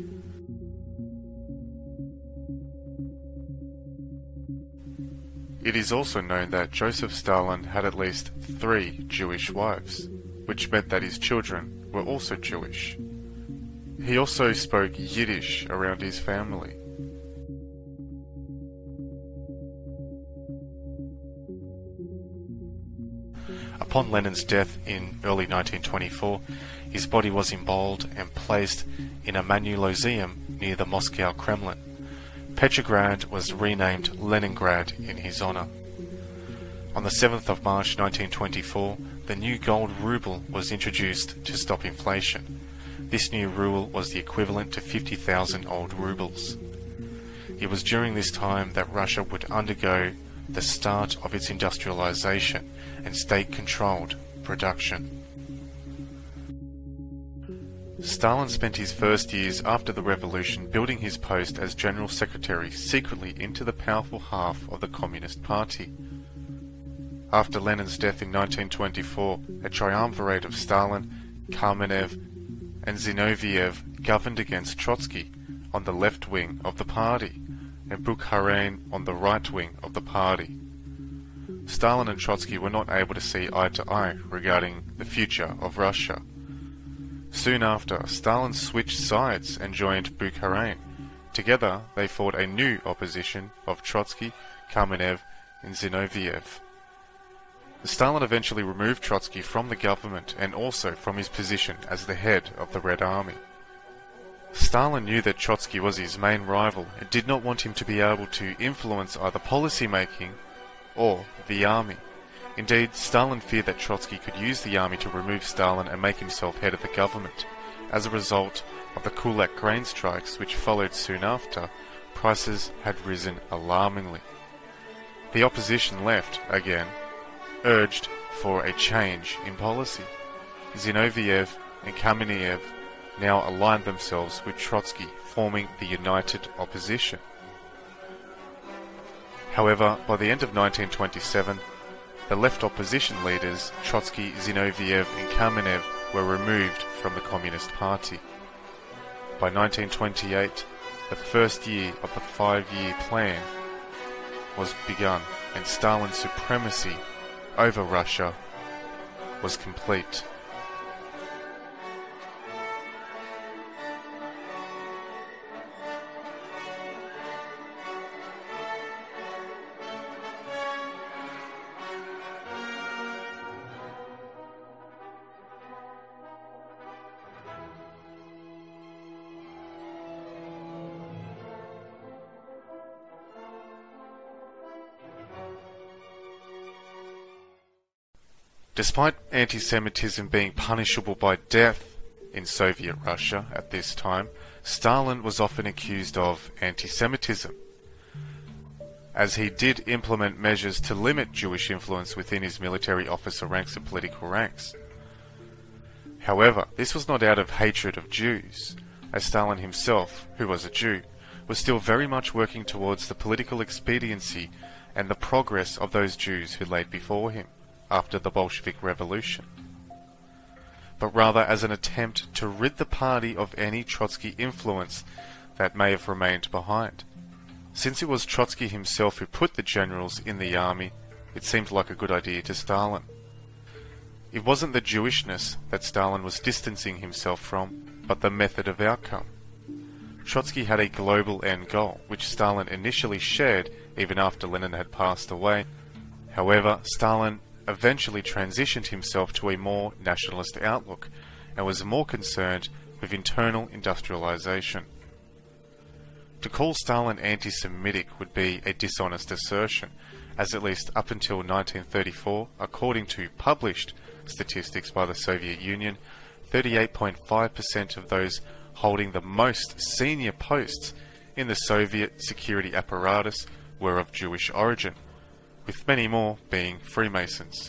It is also known that Joseph Stalin had at least three Jewish wives, which meant that his children were also Jewish. He also spoke Yiddish around his family. Upon Lenin's death in early nineteen twenty-four, his body was embalmed and placed in a mausoleum near the Moscow Kremlin. Petrograd was renamed Leningrad in his honor. On the seventh of March nineteen twenty-four, the new gold ruble was introduced to stop inflation. This new ruble was the equivalent to fifty thousand old rubles. It was during this time that Russia would undergo the start of its industrialization and state-controlled production. Stalin spent his first years after the revolution building his post as General Secretary secretly into the powerful half of the Communist Party. After Lenin's death in nineteen twenty-four, a triumvirate of Stalin, Kamenev, and Zinoviev governed against Trotsky on the left wing of the party, and Bukharin on the right wing of the party. Stalin and Trotsky were not able to see eye to eye regarding the future of Russia. Soon after, Stalin switched sides and joined Bukharin. Together, they fought a new opposition of Trotsky, Kamenev, and Zinoviev. Stalin eventually removed Trotsky from the government and also from his position as the head of the Red Army. Stalin knew that Trotsky was his main rival and did not want him to be able to influence either policy making or the army. Indeed, Stalin feared that Trotsky could use the army to remove Stalin and make himself head of the government. as a result of the Kulak grain strikes which followed soon after, prices had risen alarmingly. The opposition left, again, urged for a change in policy. Zinoviev and Kamenev now aligned themselves with Trotsky, forming the United Opposition. However, by the end of nineteen twenty-seven, the left opposition leaders, Trotsky, Zinoviev and Kamenev, were removed from the Communist Party. By nineteen twenty-eight, the first year of the five-year plan was begun, and Stalin's supremacy over Russia was complete. Despite anti-Semitism being punishable by death in Soviet Russia at this time, Stalin was often accused of anti-Semitism, as he did implement measures to limit Jewish influence within his military officer ranks and political ranks. However, this was not out of hatred of Jews, as Stalin himself, who was a Jew, was still very much working towards the political expediency and the progress of those Jews who laid before him after the Bolshevik Revolution, but rather as an attempt to rid the party of any Trotsky influence that may have remained behind. Since it was Trotsky himself who put the generals in the army, it seemed like a good idea to Stalin. It wasn't the Jewishness that Stalin was distancing himself from, but the method of outcome. Trotsky had a global end goal, which Stalin initially shared even after Lenin had passed away. However, Stalin eventually transitioned himself to a more nationalist outlook and was more concerned with internal industrialization. To call Stalin anti-Semitic would be a dishonest assertion, as at least up until nineteen thirty-four, according to published statistics by the Soviet Union, thirty-eight point five percent of those holding the most senior posts in the Soviet security apparatus were of Jewish origin, with many more being Freemasons.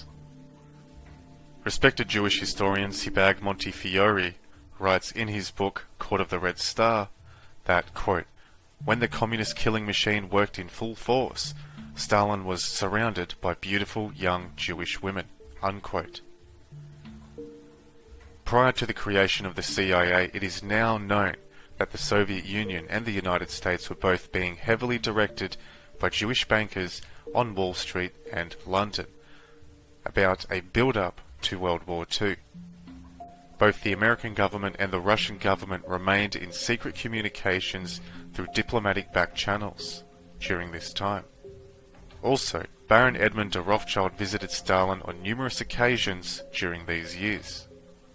Respected Jewish historian Sebag Montefiore writes in his book Court of the Red Star that, quote, "When the communist killing machine worked in full force, Stalin was surrounded by beautiful young Jewish women," unquote. Prior to the creation of the C I A, it is now known that the Soviet Union and the United States were both being heavily directed by Jewish bankers on Wall Street and London about a build-up to World War Two. Both the American government and the Russian government remained in secret communications through diplomatic back channels during this time. Also, Baron Edmund de Rothschild visited Stalin on numerous occasions during these years.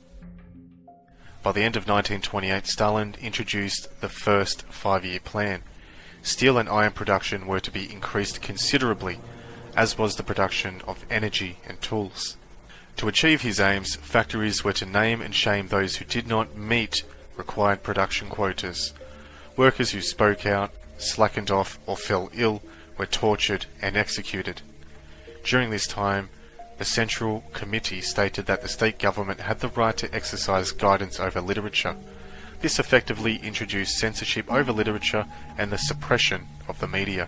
By the end of nineteen twenty-eight, Stalin introduced the first five-year plan. Steel and iron production were to be increased considerably, as was the production of energy and tools. To achieve his aims, factories were to name and shame those who did not meet required production quotas. Workers who spoke out, slackened off, or fell ill were tortured and executed. During this time, the Central Committee stated that the state government had the right to exercise guidance over literature. This effectively introduced censorship over literature and the suppression of the media.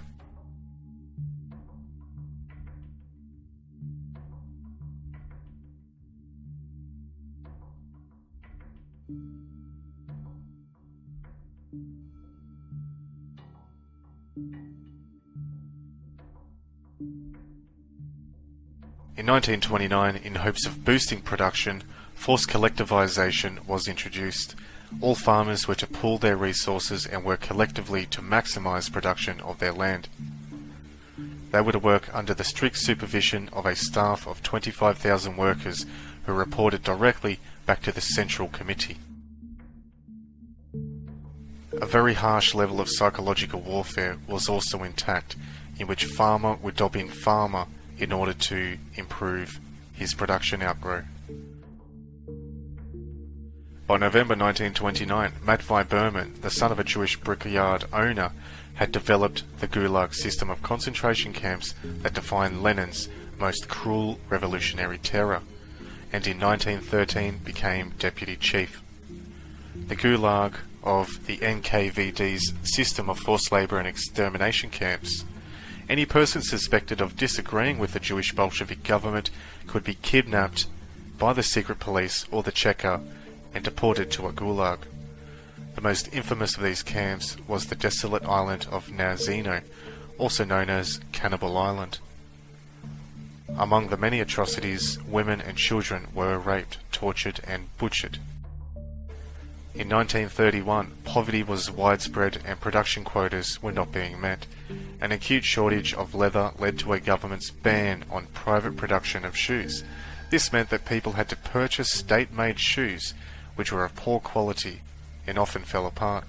In nineteen twenty-nine, in hopes of boosting production, forced collectivization was introduced. All farmers were to pool their resources and work collectively to maximize production of their land. They were to work under the strict supervision of a staff of twenty-five thousand workers who reported directly back to the Central Committee. A very harsh level of psychological warfare was also intact, in which farmer would dob in farmer in order to improve his production outgrowth. By November nineteen twenty-nine, Matvei Berman, the son of a Jewish brickyard owner, had developed the Gulag system of concentration camps that defined Lenin's most cruel revolutionary terror, and in nineteen thirteen became deputy chief. The Gulag of the N K V D's system of forced labour and extermination camps. Any person suspected of disagreeing with the Jewish Bolshevik government could be kidnapped by the secret police or the Cheka and deported to a Gulag. The most infamous of these camps was the desolate island of Nazino, also known as Cannibal Island. Among the many atrocities, women and children were raped, tortured and butchered. In nineteen thirty-one, poverty was widespread and production quotas were not being met. An acute shortage of leather led to a government's ban on private production of shoes. This meant that people had to purchase state-made shoes, which were of poor quality and often fell apart.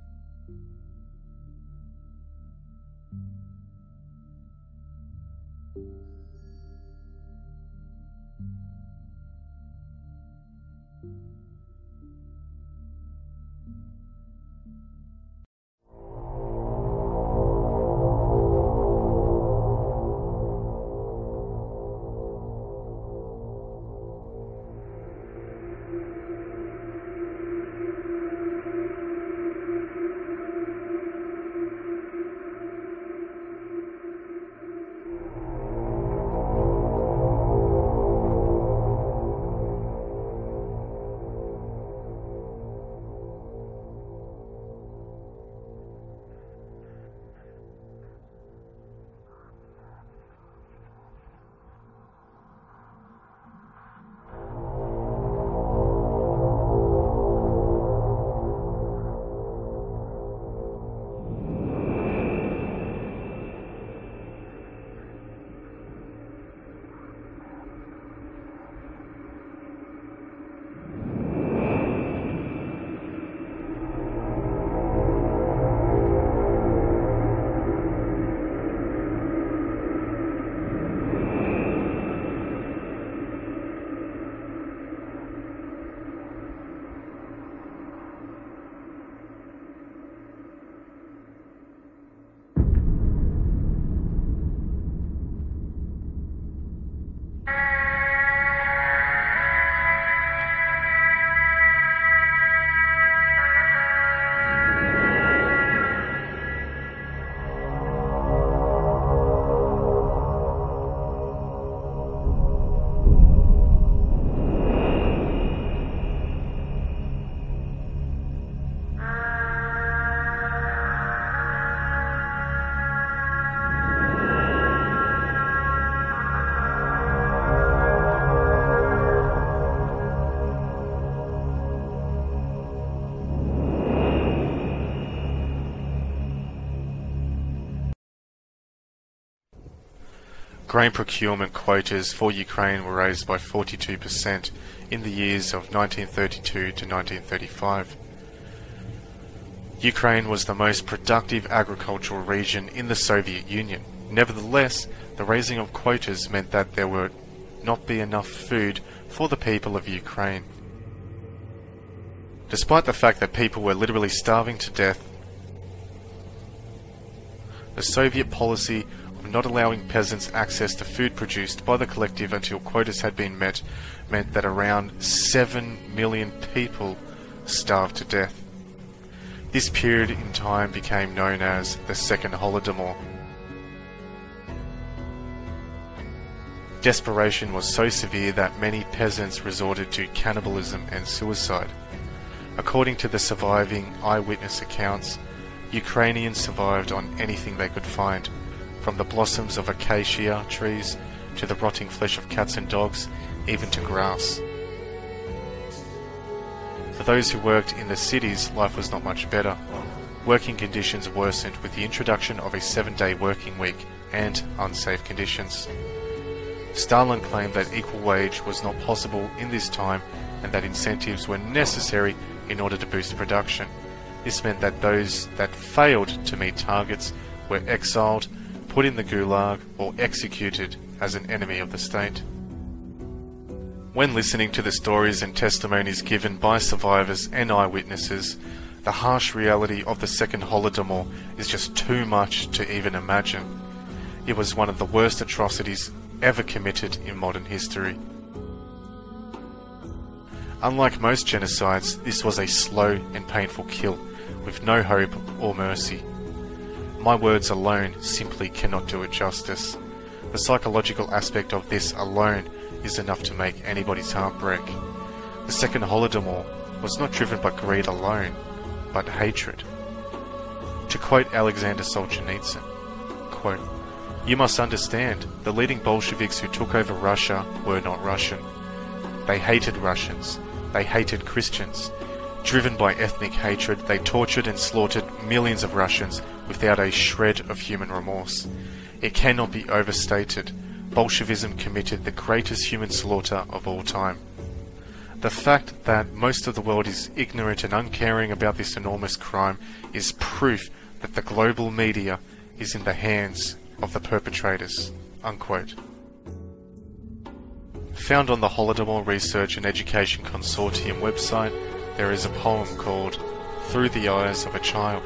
Grain procurement quotas for Ukraine were raised by forty-two percent in the years of nineteen thirty-two to nineteen thirty-five. Ukraine was the most productive agricultural region in the Soviet Union. Nevertheless, the raising of quotas meant that there would not be enough food for the people of Ukraine. Despite the fact that people were literally starving to death, the Soviet policy of not allowing peasants access to food produced by the collective until quotas had been met meant that around seven million people starved to death. This period in time became known as the Second Holodomor. Desperation was so severe that many peasants resorted to cannibalism and suicide. According to the surviving eyewitness accounts, Ukrainians survived on anything they could find, from the blossoms of acacia trees to the rotting flesh of cats and dogs, even to grass. For those who worked in the cities, life was not much better. Working conditions worsened with the introduction of a seven-day working week and unsafe conditions. Stalin claimed that equal wage was not possible in this time and that incentives were necessary in order to boost production. This meant that those that failed to meet targets were exiled, put in the Gulag, or executed as an enemy of the state. When listening to the stories and testimonies given by survivors and eyewitnesses, the harsh reality of the Second Holodomor is just too much to even imagine. It was one of the worst atrocities ever committed in modern history. Unlike most genocides, this was a slow and painful kill, with no hope or mercy. My words alone simply cannot do it justice. The psychological aspect of this alone is enough to make anybody's heart break. The Second Holodomor was not driven by greed alone, but hatred. To quote Alexander Solzhenitsyn, quote, "You must understand, the leading Bolsheviks who took over Russia were not Russian. They hated Russians. They hated Christians. Driven by ethnic hatred, they tortured and slaughtered millions of Russians without a shred of human remorse. It cannot be overstated. Bolshevism committed the greatest human slaughter of all time." The fact that most of the world is ignorant and uncaring about this enormous crime is proof that the global media is in the hands of the perpetrators. Unquote. Found on the Holodomor Research and Education Consortium website, there is a poem called "Through the Eyes of a Child."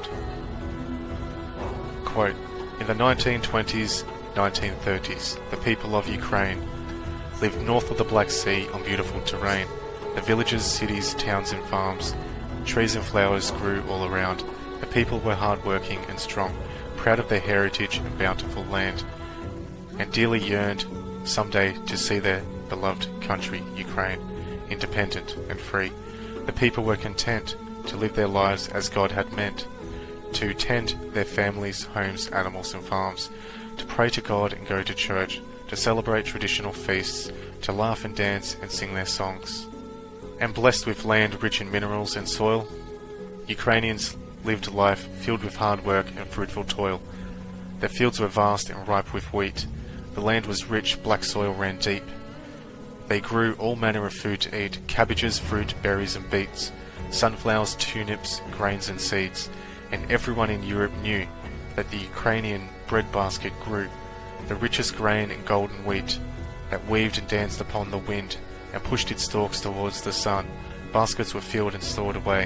Quote, "In the nineteen twenties, nineteen thirties, the people of Ukraine lived north of the Black Sea on beautiful terrain. The villages, cities, towns and farms, trees and flowers grew all around. The people were hard-working and strong, proud of their heritage and bountiful land, and dearly yearned someday to see their beloved country, Ukraine, independent and free. The people were content to live their lives as God had meant, to tend their families, homes, animals and farms, to pray to God and go to church, to celebrate traditional feasts, to laugh and dance and sing their songs. And blessed with land rich in minerals and soil, Ukrainians lived life filled with hard work and fruitful toil. Their fields were vast and ripe with wheat. The land was rich, black soil ran deep. They grew all manner of food to eat, cabbages, fruit, berries and beets, sunflowers, turnips, grains and seeds. And everyone in Europe knew that the Ukrainian breadbasket grew, the richest grain and golden wheat, that weaved and danced upon the wind, and pushed its stalks towards the sun. Baskets were filled and stored away.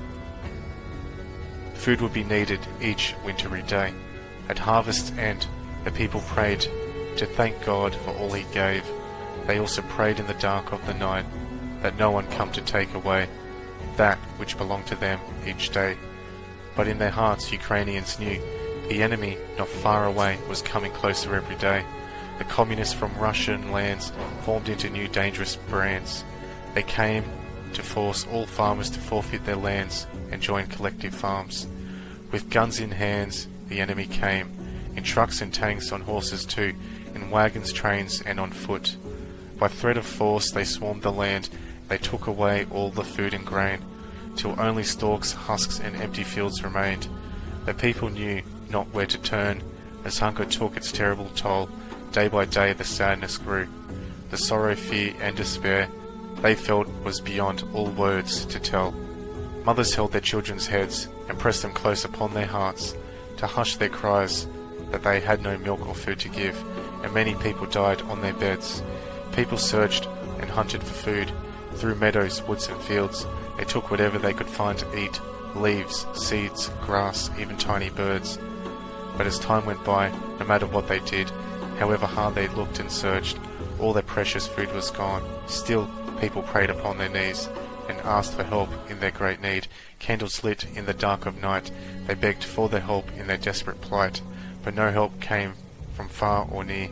Food would be needed each wintry day. At harvest's end, the people prayed to thank God for all he gave. They also prayed in the dark of the night that no one come to take away that which belonged to them each day. But in their hearts, Ukrainians knew the enemy not far away was coming closer every day. The communists from Russian lands formed into new dangerous brands. They came to force all farmers to forfeit their lands and join collective farms. With guns in hands, the enemy came, in trucks and tanks, on horses too, in wagons, trains and on foot. By threat of force they swarmed the land. They took away all the food and grain, till only stalks, husks and empty fields remained. The people knew not where to turn, as hunger took its terrible toll. Day by day the sadness grew. The sorrow, fear and despair they felt was beyond all words to tell. Mothers held their children's heads and pressed them close upon their hearts, to hush their cries that they had no milk or food to give, and many people died on their beds. People searched and hunted for food, through meadows, woods and fields. They took whatever they could find to eat, leaves, seeds, grass, even tiny birds. But as time went by, no matter what they did, however hard they looked and searched, all their precious food was gone. Still, people prayed upon their knees and asked for help in their great need. Candles lit in the dark of night, they begged for their help in their desperate plight. But no help came from far or near,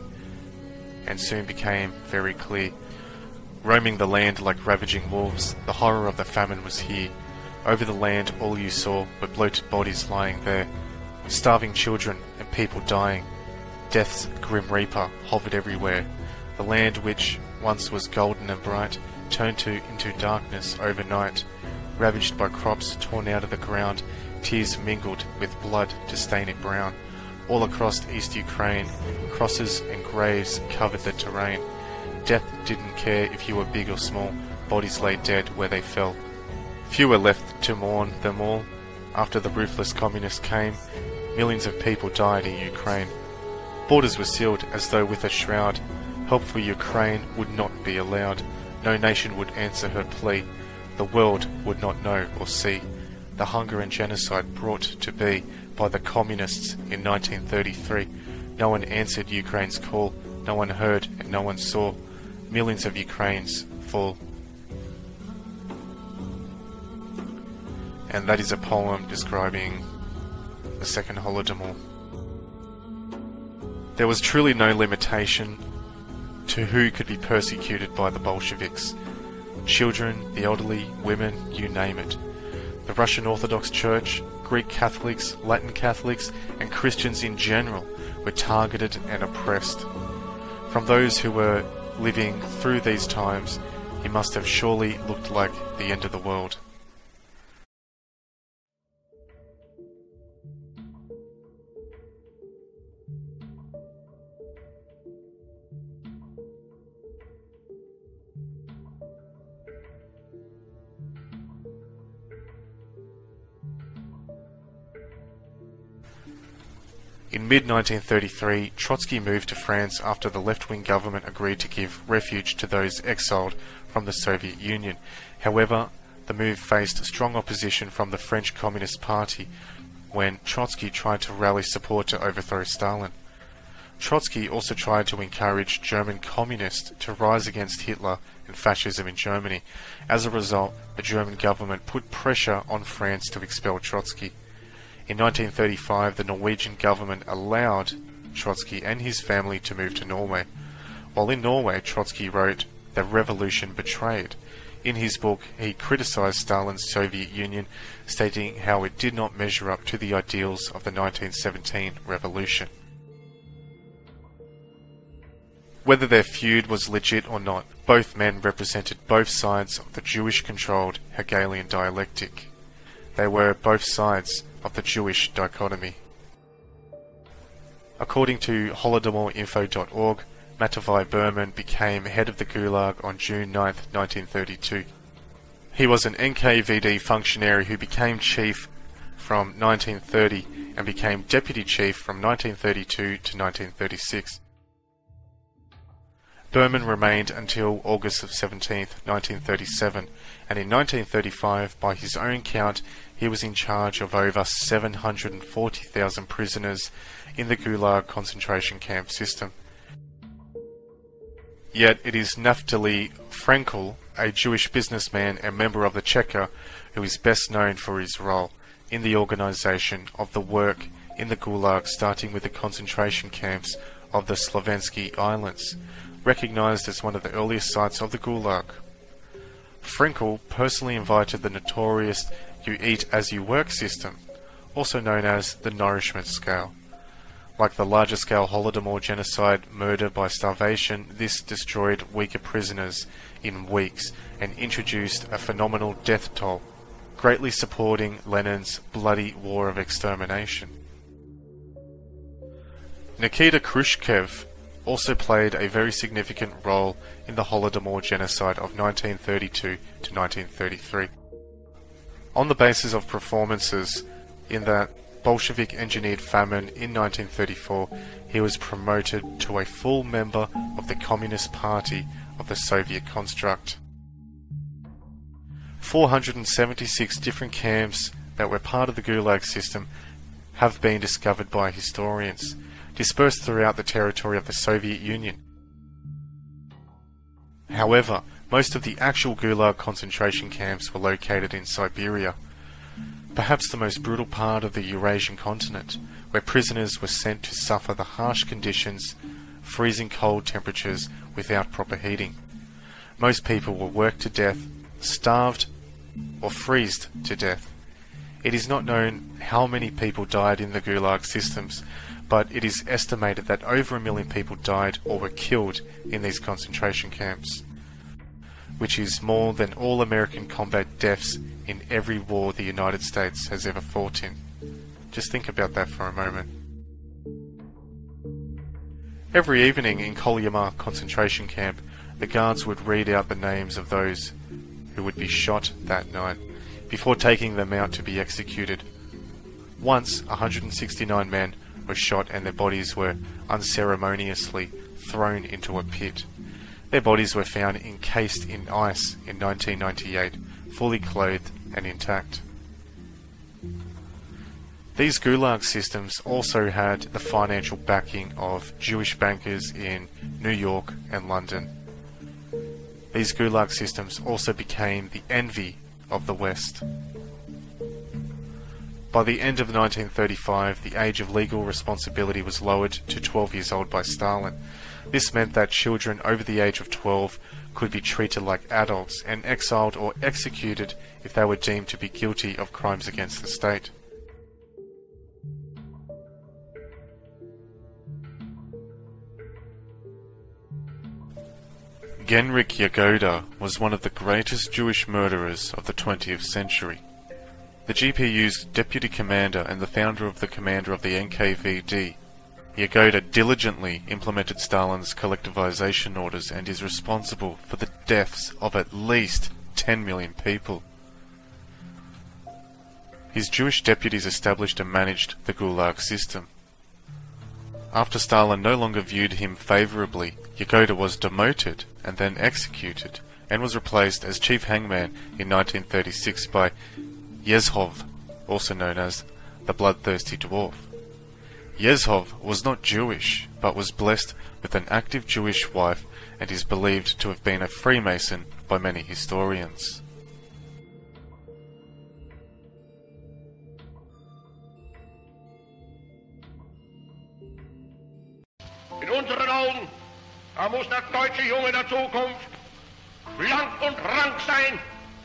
and soon became very clear. Roaming the land like ravaging wolves, the horror of the famine was here. Over the land all you saw were bloated bodies lying there, starving children and people dying. Death's grim reaper hovered everywhere. The land which once was golden and bright turned to into darkness overnight, ravaged by crops torn out of the ground, tears mingled with blood to stain it brown. All across East Ukraine, crosses and graves covered the terrain. Death didn't care if you were big or small, bodies lay dead where they fell. Few were left to mourn them all. After the ruthless communists came, millions of people died in Ukraine. Borders were sealed as though with a shroud. Help for Ukraine would not be allowed. No nation would answer her plea. The world would not know or see the hunger and genocide brought to be by the communists in nineteen thirty-three. No one answered Ukraine's call. No one heard and no one saw. Millions of Ukrainians fall. And that is a poem describing the Second Holodomor. There was truly no limitation to who could be persecuted by the Bolsheviks. Children, the elderly, women, you name it. The Russian Orthodox Church, Greek Catholics, Latin Catholics, and Christians in general were targeted and oppressed. From those who were living through these times, it must have surely looked like the end of the world. In mid nineteen thirty-three, Trotsky moved to France after the left-wing government agreed to give refuge to those exiled from the Soviet Union. However, the move faced strong opposition from the French Communist Party when Trotsky tried to rally support to overthrow Stalin. Trotsky also tried to encourage German communists to rise against Hitler and fascism in Germany. As a result, the German government put pressure on France to expel Trotsky. In nineteen thirty-five, the Norwegian government allowed Trotsky and his family to move to Norway. While in Norway, Trotsky wrote "The Revolution Betrayed." In his book, he criticized Stalin's Soviet Union, stating how it did not measure up to the ideals of the nineteen seventeen revolution. Whether their feud was legit or not, both men represented both sides of the Jewish-controlled Hegelian dialectic. They were both sides of the Jewish dichotomy. According to holodomor info dot org, Matvei Berman became head of the Gulag on June ninth, nineteen thirty-two. He was an N K V D functionary who became chief from nineteen thirty and became deputy chief from nineteen thirty-two to nineteen thirty-six. Berman remained until August seventeenth, nineteen thirty-seven, and in nineteen thirty-five, by his own count, he was in charge of over seven hundred forty thousand prisoners in the Gulag concentration camp system. Yet it is Naftali Frankel, a Jewish businessman and member of the Cheka, who is best known for his role in the organization of the work in the Gulag, starting with the concentration camps of the Slovensky Islands, recognized as one of the earliest sites of the Gulag. Frankel personally invited the notorious You Eat As You Work system, also known as the nourishment scale. Like the larger scale Holodomor genocide, murder by starvation, this destroyed weaker prisoners in weeks and introduced a phenomenal death toll, greatly supporting Lenin's bloody war of extermination. Nikita Khrushchev also played a very significant role in the Holodomor genocide of nineteen thirty-two to nineteen thirty-three. On the basis of performances in the Bolshevik-engineered famine in nineteen thirty-four, he was promoted to a full member of the Communist Party of the Soviet construct. four hundred seventy-six different camps that were part of the Gulag system have been discovered by historians, dispersed throughout the territory of the Soviet Union. However, most of the actual Gulag concentration camps were located in Siberia, perhaps the most brutal part of the Eurasian continent, where prisoners were sent to suffer the harsh conditions, freezing cold temperatures without proper heating. Most people were worked to death, starved, or freezed to death. It is not known how many people died in the Gulag systems, but it is estimated that over a million people died or were killed in these concentration camps, which is more than all American combat deaths in every war the United States has ever fought in. Just think about that for a moment. Every evening in Kolyamar concentration camp, the guards would read out the names of those who would be shot that night, before taking them out to be executed. Once, one hundred sixty-nine men were shot and their bodies were unceremoniously thrown into a pit. Their bodies were found encased in ice in nineteen ninety-eight, fully clothed and intact. These Gulag systems also had the financial backing of Jewish bankers in New York and London. These Gulag systems also became the envy of the West. By the end of nineteen thirty-five, the age of legal responsibility was lowered to twelve years old by Stalin. This meant that children over the age of twelve could be treated like adults and exiled or executed if they were deemed to be guilty of crimes against the state. Genrikh Yagoda was one of the greatest Jewish murderers of the twentieth century. The G P U's deputy commander and the founder of the commander of the N K V D, Yagoda diligently implemented Stalin's collectivization orders and is responsible for the deaths of at least ten million people. His Jewish deputies established and managed the Gulag system. After Stalin no longer viewed him favourably, Yagoda was demoted and then executed, and was replaced as chief hangman in nineteen thirty-six by Yezhov, also known as the Bloodthirsty Dwarf. Yezhov was not Jewish, but was blessed with an active Jewish wife and is believed to have been a Freemason by many historians. In unseren Augen, da muss der deutsche Junge der Zukunft schlank und rank sein,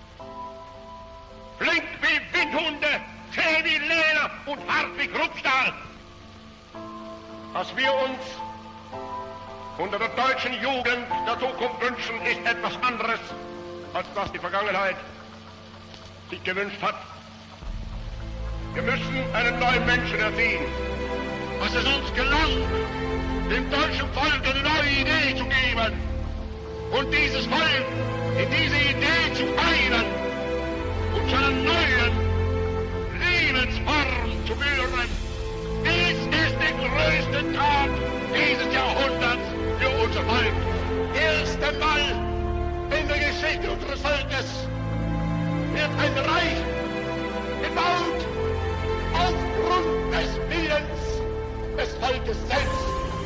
flink wie Windhunde, zäh wie Leder und hart wie Kruppstahl. Was wir uns unter der deutschen Jugend der Zukunft wünschen, ist etwas anderes, als das die Vergangenheit sich gewünscht hat. Wir müssen einen neuen Menschen erziehen. Was es uns gelang, dem deutschen Volk eine neue Idee zu geben und dieses Volk in diese Idee zu einen und zu einer neuen Lebensform zu führen. Dies ist der größte Tag dieses Jahrhunderts für unser Volk. Erst einmal in der Geschichte unseres Volkes wird ein Reich gebaut aufgrund des Willens des Volkes selbst.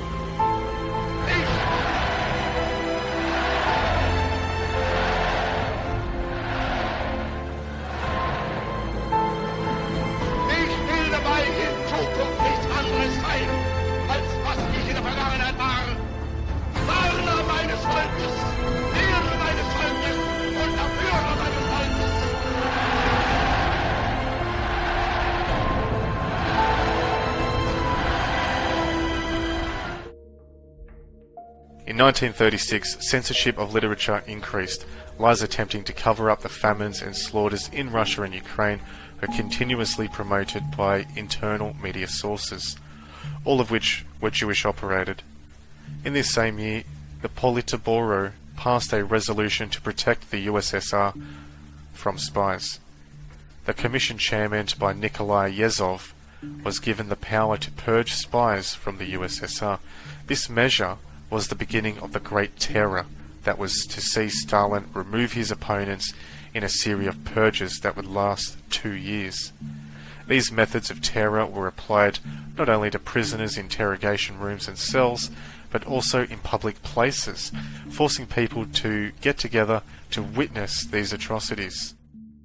In nineteen thirty-six, censorship of literature increased. Lies attempting to cover up the famines and slaughters in Russia and Ukraine were continuously promoted by internal media sources, all of which were Jewish operated. In this same year, the Politburo passed a resolution to protect the U S S R from spies. The commission chairmaned by Nikolai Yezhov was given the power to purge spies from the U S S R. This measure was the beginning of the Great Terror that was to see Stalin remove his opponents in a series of purges that would last two years. These methods of terror were applied not only to prisoners in interrogation rooms and cells, but also in public places, forcing people to get together to witness these atrocities.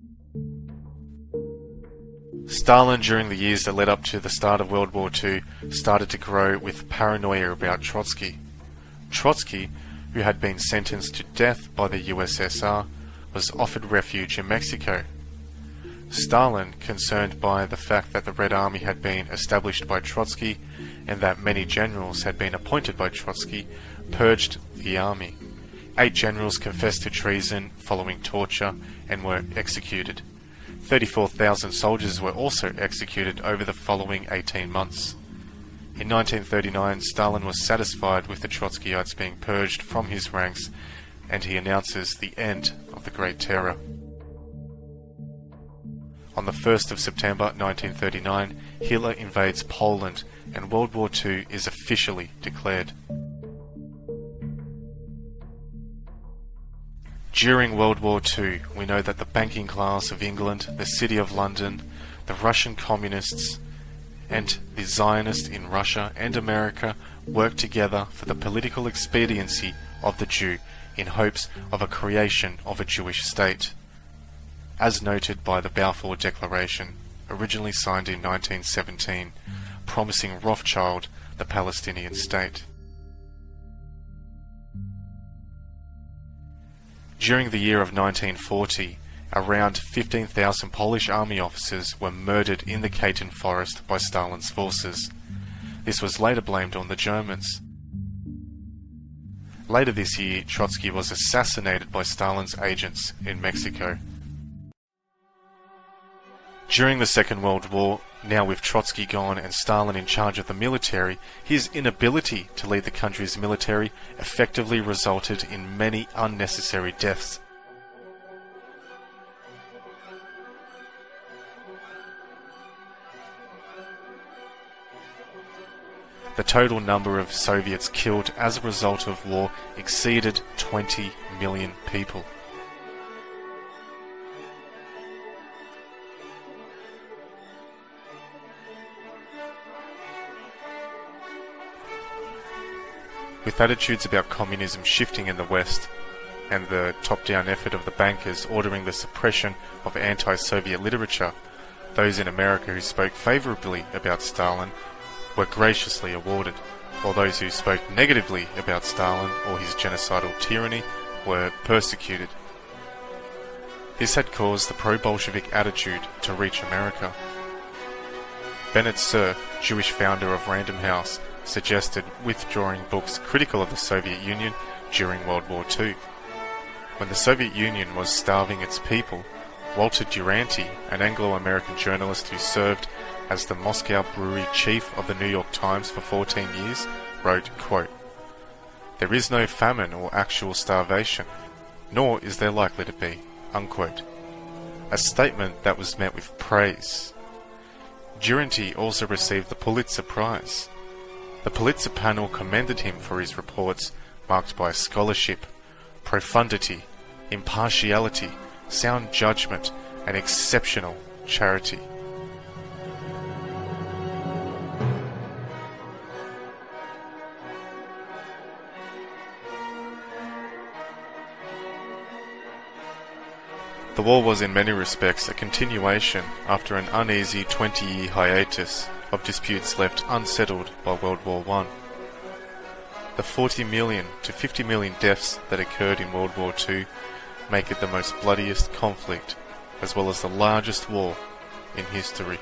Stalin, during the years that led up to the start of World War Two, started to grow with paranoia about Trotsky. Trotsky, who had been sentenced to death by the U S S R, was offered refuge in Mexico. Stalin, concerned by the fact that the Red Army had been established by Trotsky and that many generals had been appointed by Trotsky, purged the army. Eight generals confessed to treason following torture and were executed. thirty-four thousand soldiers were also executed over the following eighteen months. In nineteen thirty-nine, Stalin was satisfied with the Trotskyites being purged from his ranks, and he announces the end of the Great Terror. On the first of September nineteen thirty-nine, Hitler invades Poland, and World War Two is officially declared. During World War Two, we know that the banking class of England, the City of London, the Russian communists, and the Zionists in Russia and America worked together for the political expediency of the Jew in hopes of a creation of a Jewish state, as noted by the Balfour Declaration, originally signed in nineteen seventeen, promising Rothschild the Palestinian state. During the year of nineteen forty, around fifteen thousand Polish army officers were murdered in the Katyn forest by Stalin's forces. This was later blamed on the Germans. Later this year, Trotsky was assassinated by Stalin's agents in Mexico. During the Second World War, now with Trotsky gone and Stalin in charge of the military, his inability to lead the country's military effectively resulted in many unnecessary deaths. The total number of Soviets killed as a result of war exceeded twenty million people. With attitudes about communism shifting in the West, and the top-down effort of the bankers ordering the suppression of anti-Soviet literature, those in America who spoke favourably about Stalin were graciously awarded, while those who spoke negatively about Stalin or his genocidal tyranny were persecuted. This had caused the pro-Bolshevik attitude to reach America. Bennett Cerf, Jewish founder of Random House, suggested withdrawing books critical of the Soviet Union during World War Two. When the Soviet Union was starving its people, Walter Duranty, an Anglo-American journalist who served as the Moscow brewery chief of the New York Times for fourteen years, wrote, quote, "There is no famine or actual starvation, nor is there likely to be," unquote. A statement that was met with praise. Duranty also received the Pulitzer Prize. The Pulitzer panel commended him for his reports marked by scholarship, profundity, impartiality, sound judgment, and exceptional charity. The war was in many respects a continuation after an uneasy twenty-year hiatus of disputes left unsettled by World War One. The forty million to fifty million deaths that occurred in World War Two make it the most bloodiest conflict, as well as the largest war in history.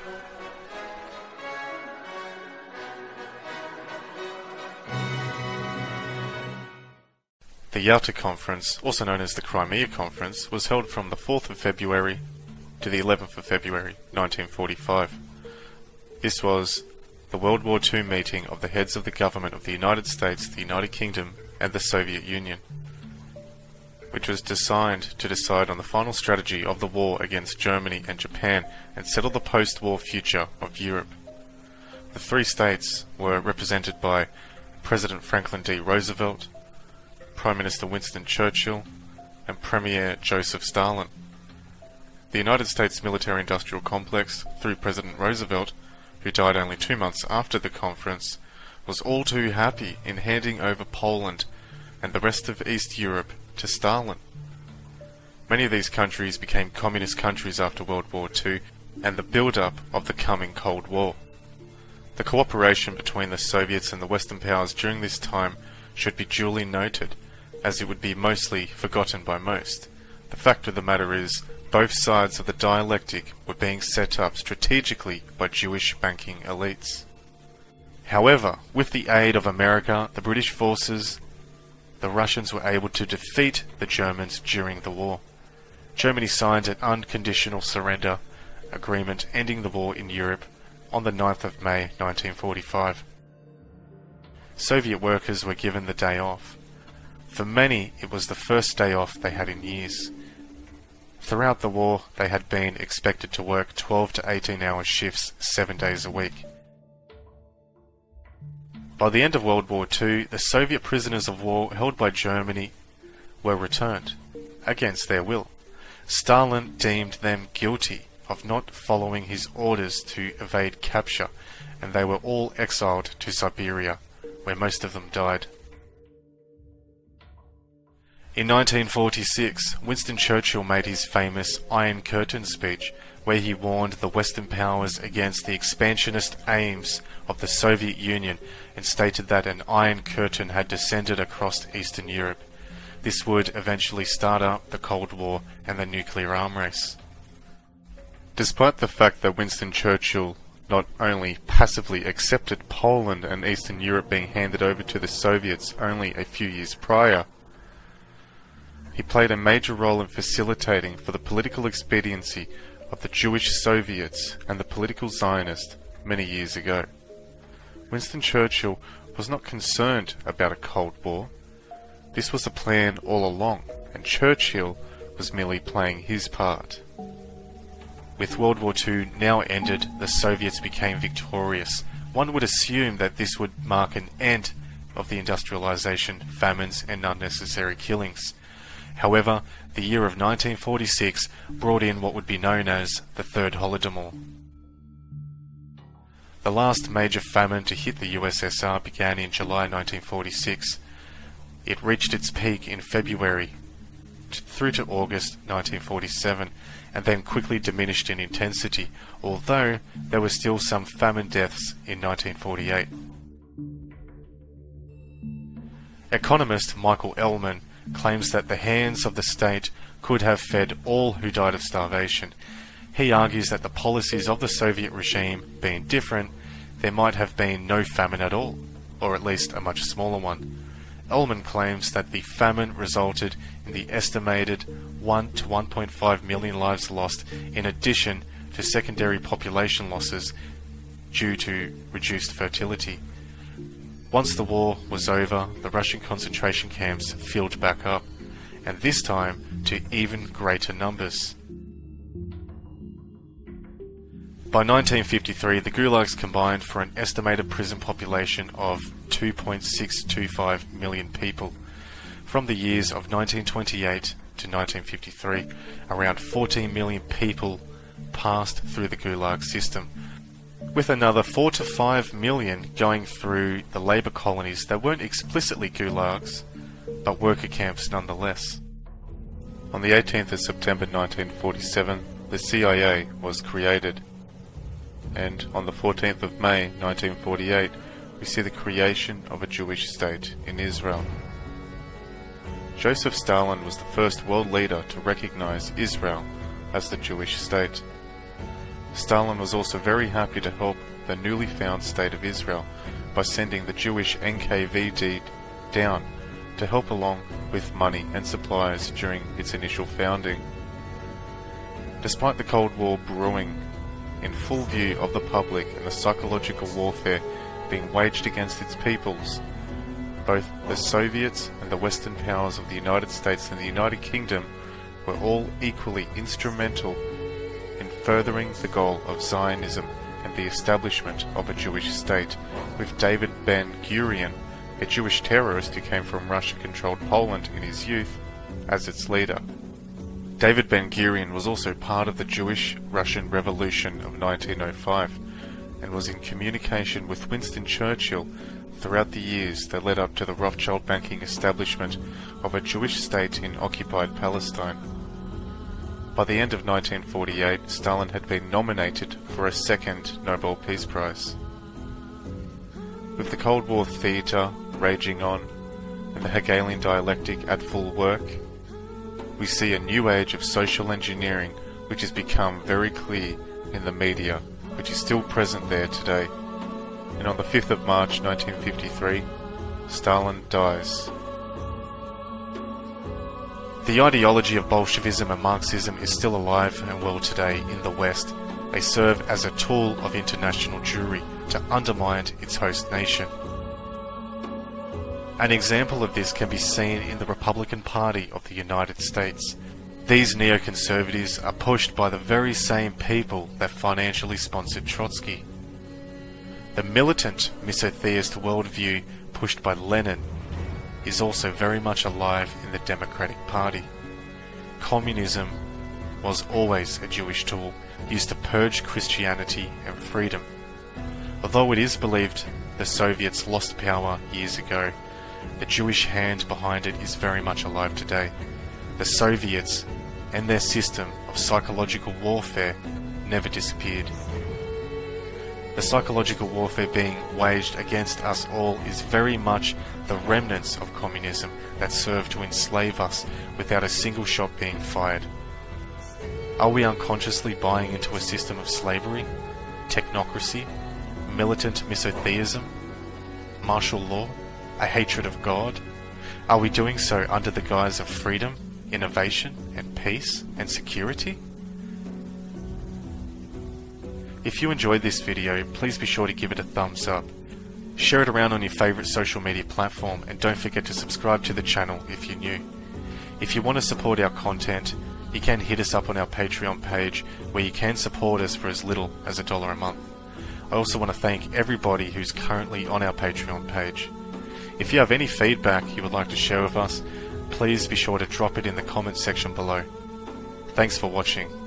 The Yalta Conference, also known as the Crimea Conference, was held from the fourth of February to the eleventh of February nineteen forty-five. This was the World War Two meeting of the heads of the government of the United States, the United Kingdom, and the Soviet Union, which was designed to decide on the final strategy of the war against Germany and Japan and settle the post-war future of Europe. The three states were represented by President Franklin D. Roosevelt, Prime Minister Winston Churchill, and Premier Joseph Stalin. The United States military-industrial complex, through President Roosevelt, who died only two months after the conference, was all too happy in handing over Poland and the rest of East Europe to Stalin. Many of these countries became communist countries after World War Two and the build-up of the coming Cold War. The cooperation between the Soviets and the Western powers during this time should be duly noted, as it would be mostly forgotten by most. The fact of the matter is, both sides of the dialectic were being set up strategically by Jewish banking elites. However, with the aid of America, the British forces, the Russians were able to defeat the Germans during the war. Germany signed an unconditional surrender agreement ending the war in Europe on the ninth of May nineteen forty-five. Soviet workers were given the day off. For many, it was the first day off they had in years. Throughout the war, they had been expected to work twelve to eighteen hour shifts seven days a week. By the end of World War Two, the Soviet prisoners of war held by Germany were returned, against their will. Stalin deemed them guilty of not following his orders to evade capture, and they were all exiled to Siberia, where most of them died. In nineteen forty-six, Winston Churchill made his famous Iron Curtain speech, where he warned the Western powers against the expansionist aims of the Soviet Union and stated that an Iron Curtain had descended across Eastern Europe. This would eventually start up the Cold War and the nuclear arm race. Despite the fact that Winston Churchill not only passively accepted Poland and Eastern Europe being handed over to the Soviets only a few years prior, he played a major role in facilitating for the political expediency of the Jewish Soviets and the political Zionists many years ago. Winston Churchill was not concerned about a Cold War. This was a plan all along, and Churchill was merely playing his part. With World War Two now ended, the Soviets became victorious. One would assume that this would mark an end of the industrialization, famines, and unnecessary killings. However, the year of nineteen forty-six brought in what would be known as the Third Holodomor. The last major famine to hit the U S S R began in July nineteen forty-six. It reached its peak in February through to August nineteen forty-seven, and then quickly diminished in intensity, although there were still some famine deaths in nineteen forty-eight. Economist Michael Ellman claims that the hands of the state could have fed all who died of starvation. He argues that the policies of the Soviet regime being different, there might have been no famine at all, or at least a much smaller one. Ellman claims that the famine resulted in the estimated one to one point five million lives lost, in addition to secondary population losses due to reduced fertility. Once the war was over, the Russian concentration camps filled back up, and this time to even greater numbers. By nineteen fifty-three, the gulags combined for an estimated prison population of two point six two five million people. From the years of nineteen twenty-eight to nineteen fifty-three, around fourteen million people passed through the gulag system, with another four to five million going through the labour colonies that weren't explicitly gulags, but worker camps nonetheless. On the eighteenth of September nineteen forty-seven, the C I A was created, and on the fourteenth of May nineteen forty-eight, we see the creation of a Jewish state in Israel. Joseph Stalin was the first world leader to recognize Israel as the Jewish state. Stalin was also very happy to help the newly found state of Israel by sending the Jewish N K V D down to help along with money and supplies during its initial founding. Despite the Cold War brewing, in full view of the public and the psychological warfare being waged against its peoples, both the Soviets and the Western powers of the United States and the United Kingdom were all equally instrumental in furthering the goal of Zionism and the establishment of a Jewish state, with David Ben-Gurion, a Jewish terrorist who came from Russia-controlled Poland in his youth, as its leader. David Ben-Gurion was also part of the Jewish-Russian Revolution of nineteen oh five, and was in communication with Winston Churchill throughout the years that led up to the Rothschild banking establishment of a Jewish state in occupied Palestine. By the end of nineteen forty-eight, Stalin had been nominated for a second Nobel Peace Prize. With the Cold War theatre raging on and the Hegelian dialectic at full work, we see a new age of social engineering which has become very clear in the media, which is still present there today. And on the fifth of March nineteen fifty-three, Stalin dies. The ideology of Bolshevism and Marxism is still alive and well today in the West. They serve as a tool of international Jewry to undermine its host nation. An example of this can be seen in the Republican Party of the United States. These neoconservatives are pushed by the very same people that financially sponsored Trotsky. The militant misotheist worldview pushed by Lenin is also very much alive in the Democratic Party. Communism was always a Jewish tool used to purge Christianity and freedom. Although it is believed the Soviets lost power years ago, the Jewish hand behind it is very much alive today. The Soviets and their system of psychological warfare never disappeared. The psychological warfare being waged against us all is very much the remnants of communism that served to enslave us without a single shot being fired. Are we unconsciously buying into a system of slavery, technocracy, militant misotheism, martial law, a hatred of God? Are we doing so under the guise of freedom, innovation, and peace and security? If you enjoyed this video, please be sure to give it a thumbs up. Share it around on your favourite social media platform, and don't forget to subscribe to the channel if you're new. If you want to support our content, you can hit us up on our Patreon page, where you can support us for as little as a dollar a month. I also want to thank everybody who's currently on our Patreon page. If you have any feedback you would like to share with us, please be sure to drop it in the comments section below. Thanks for watching.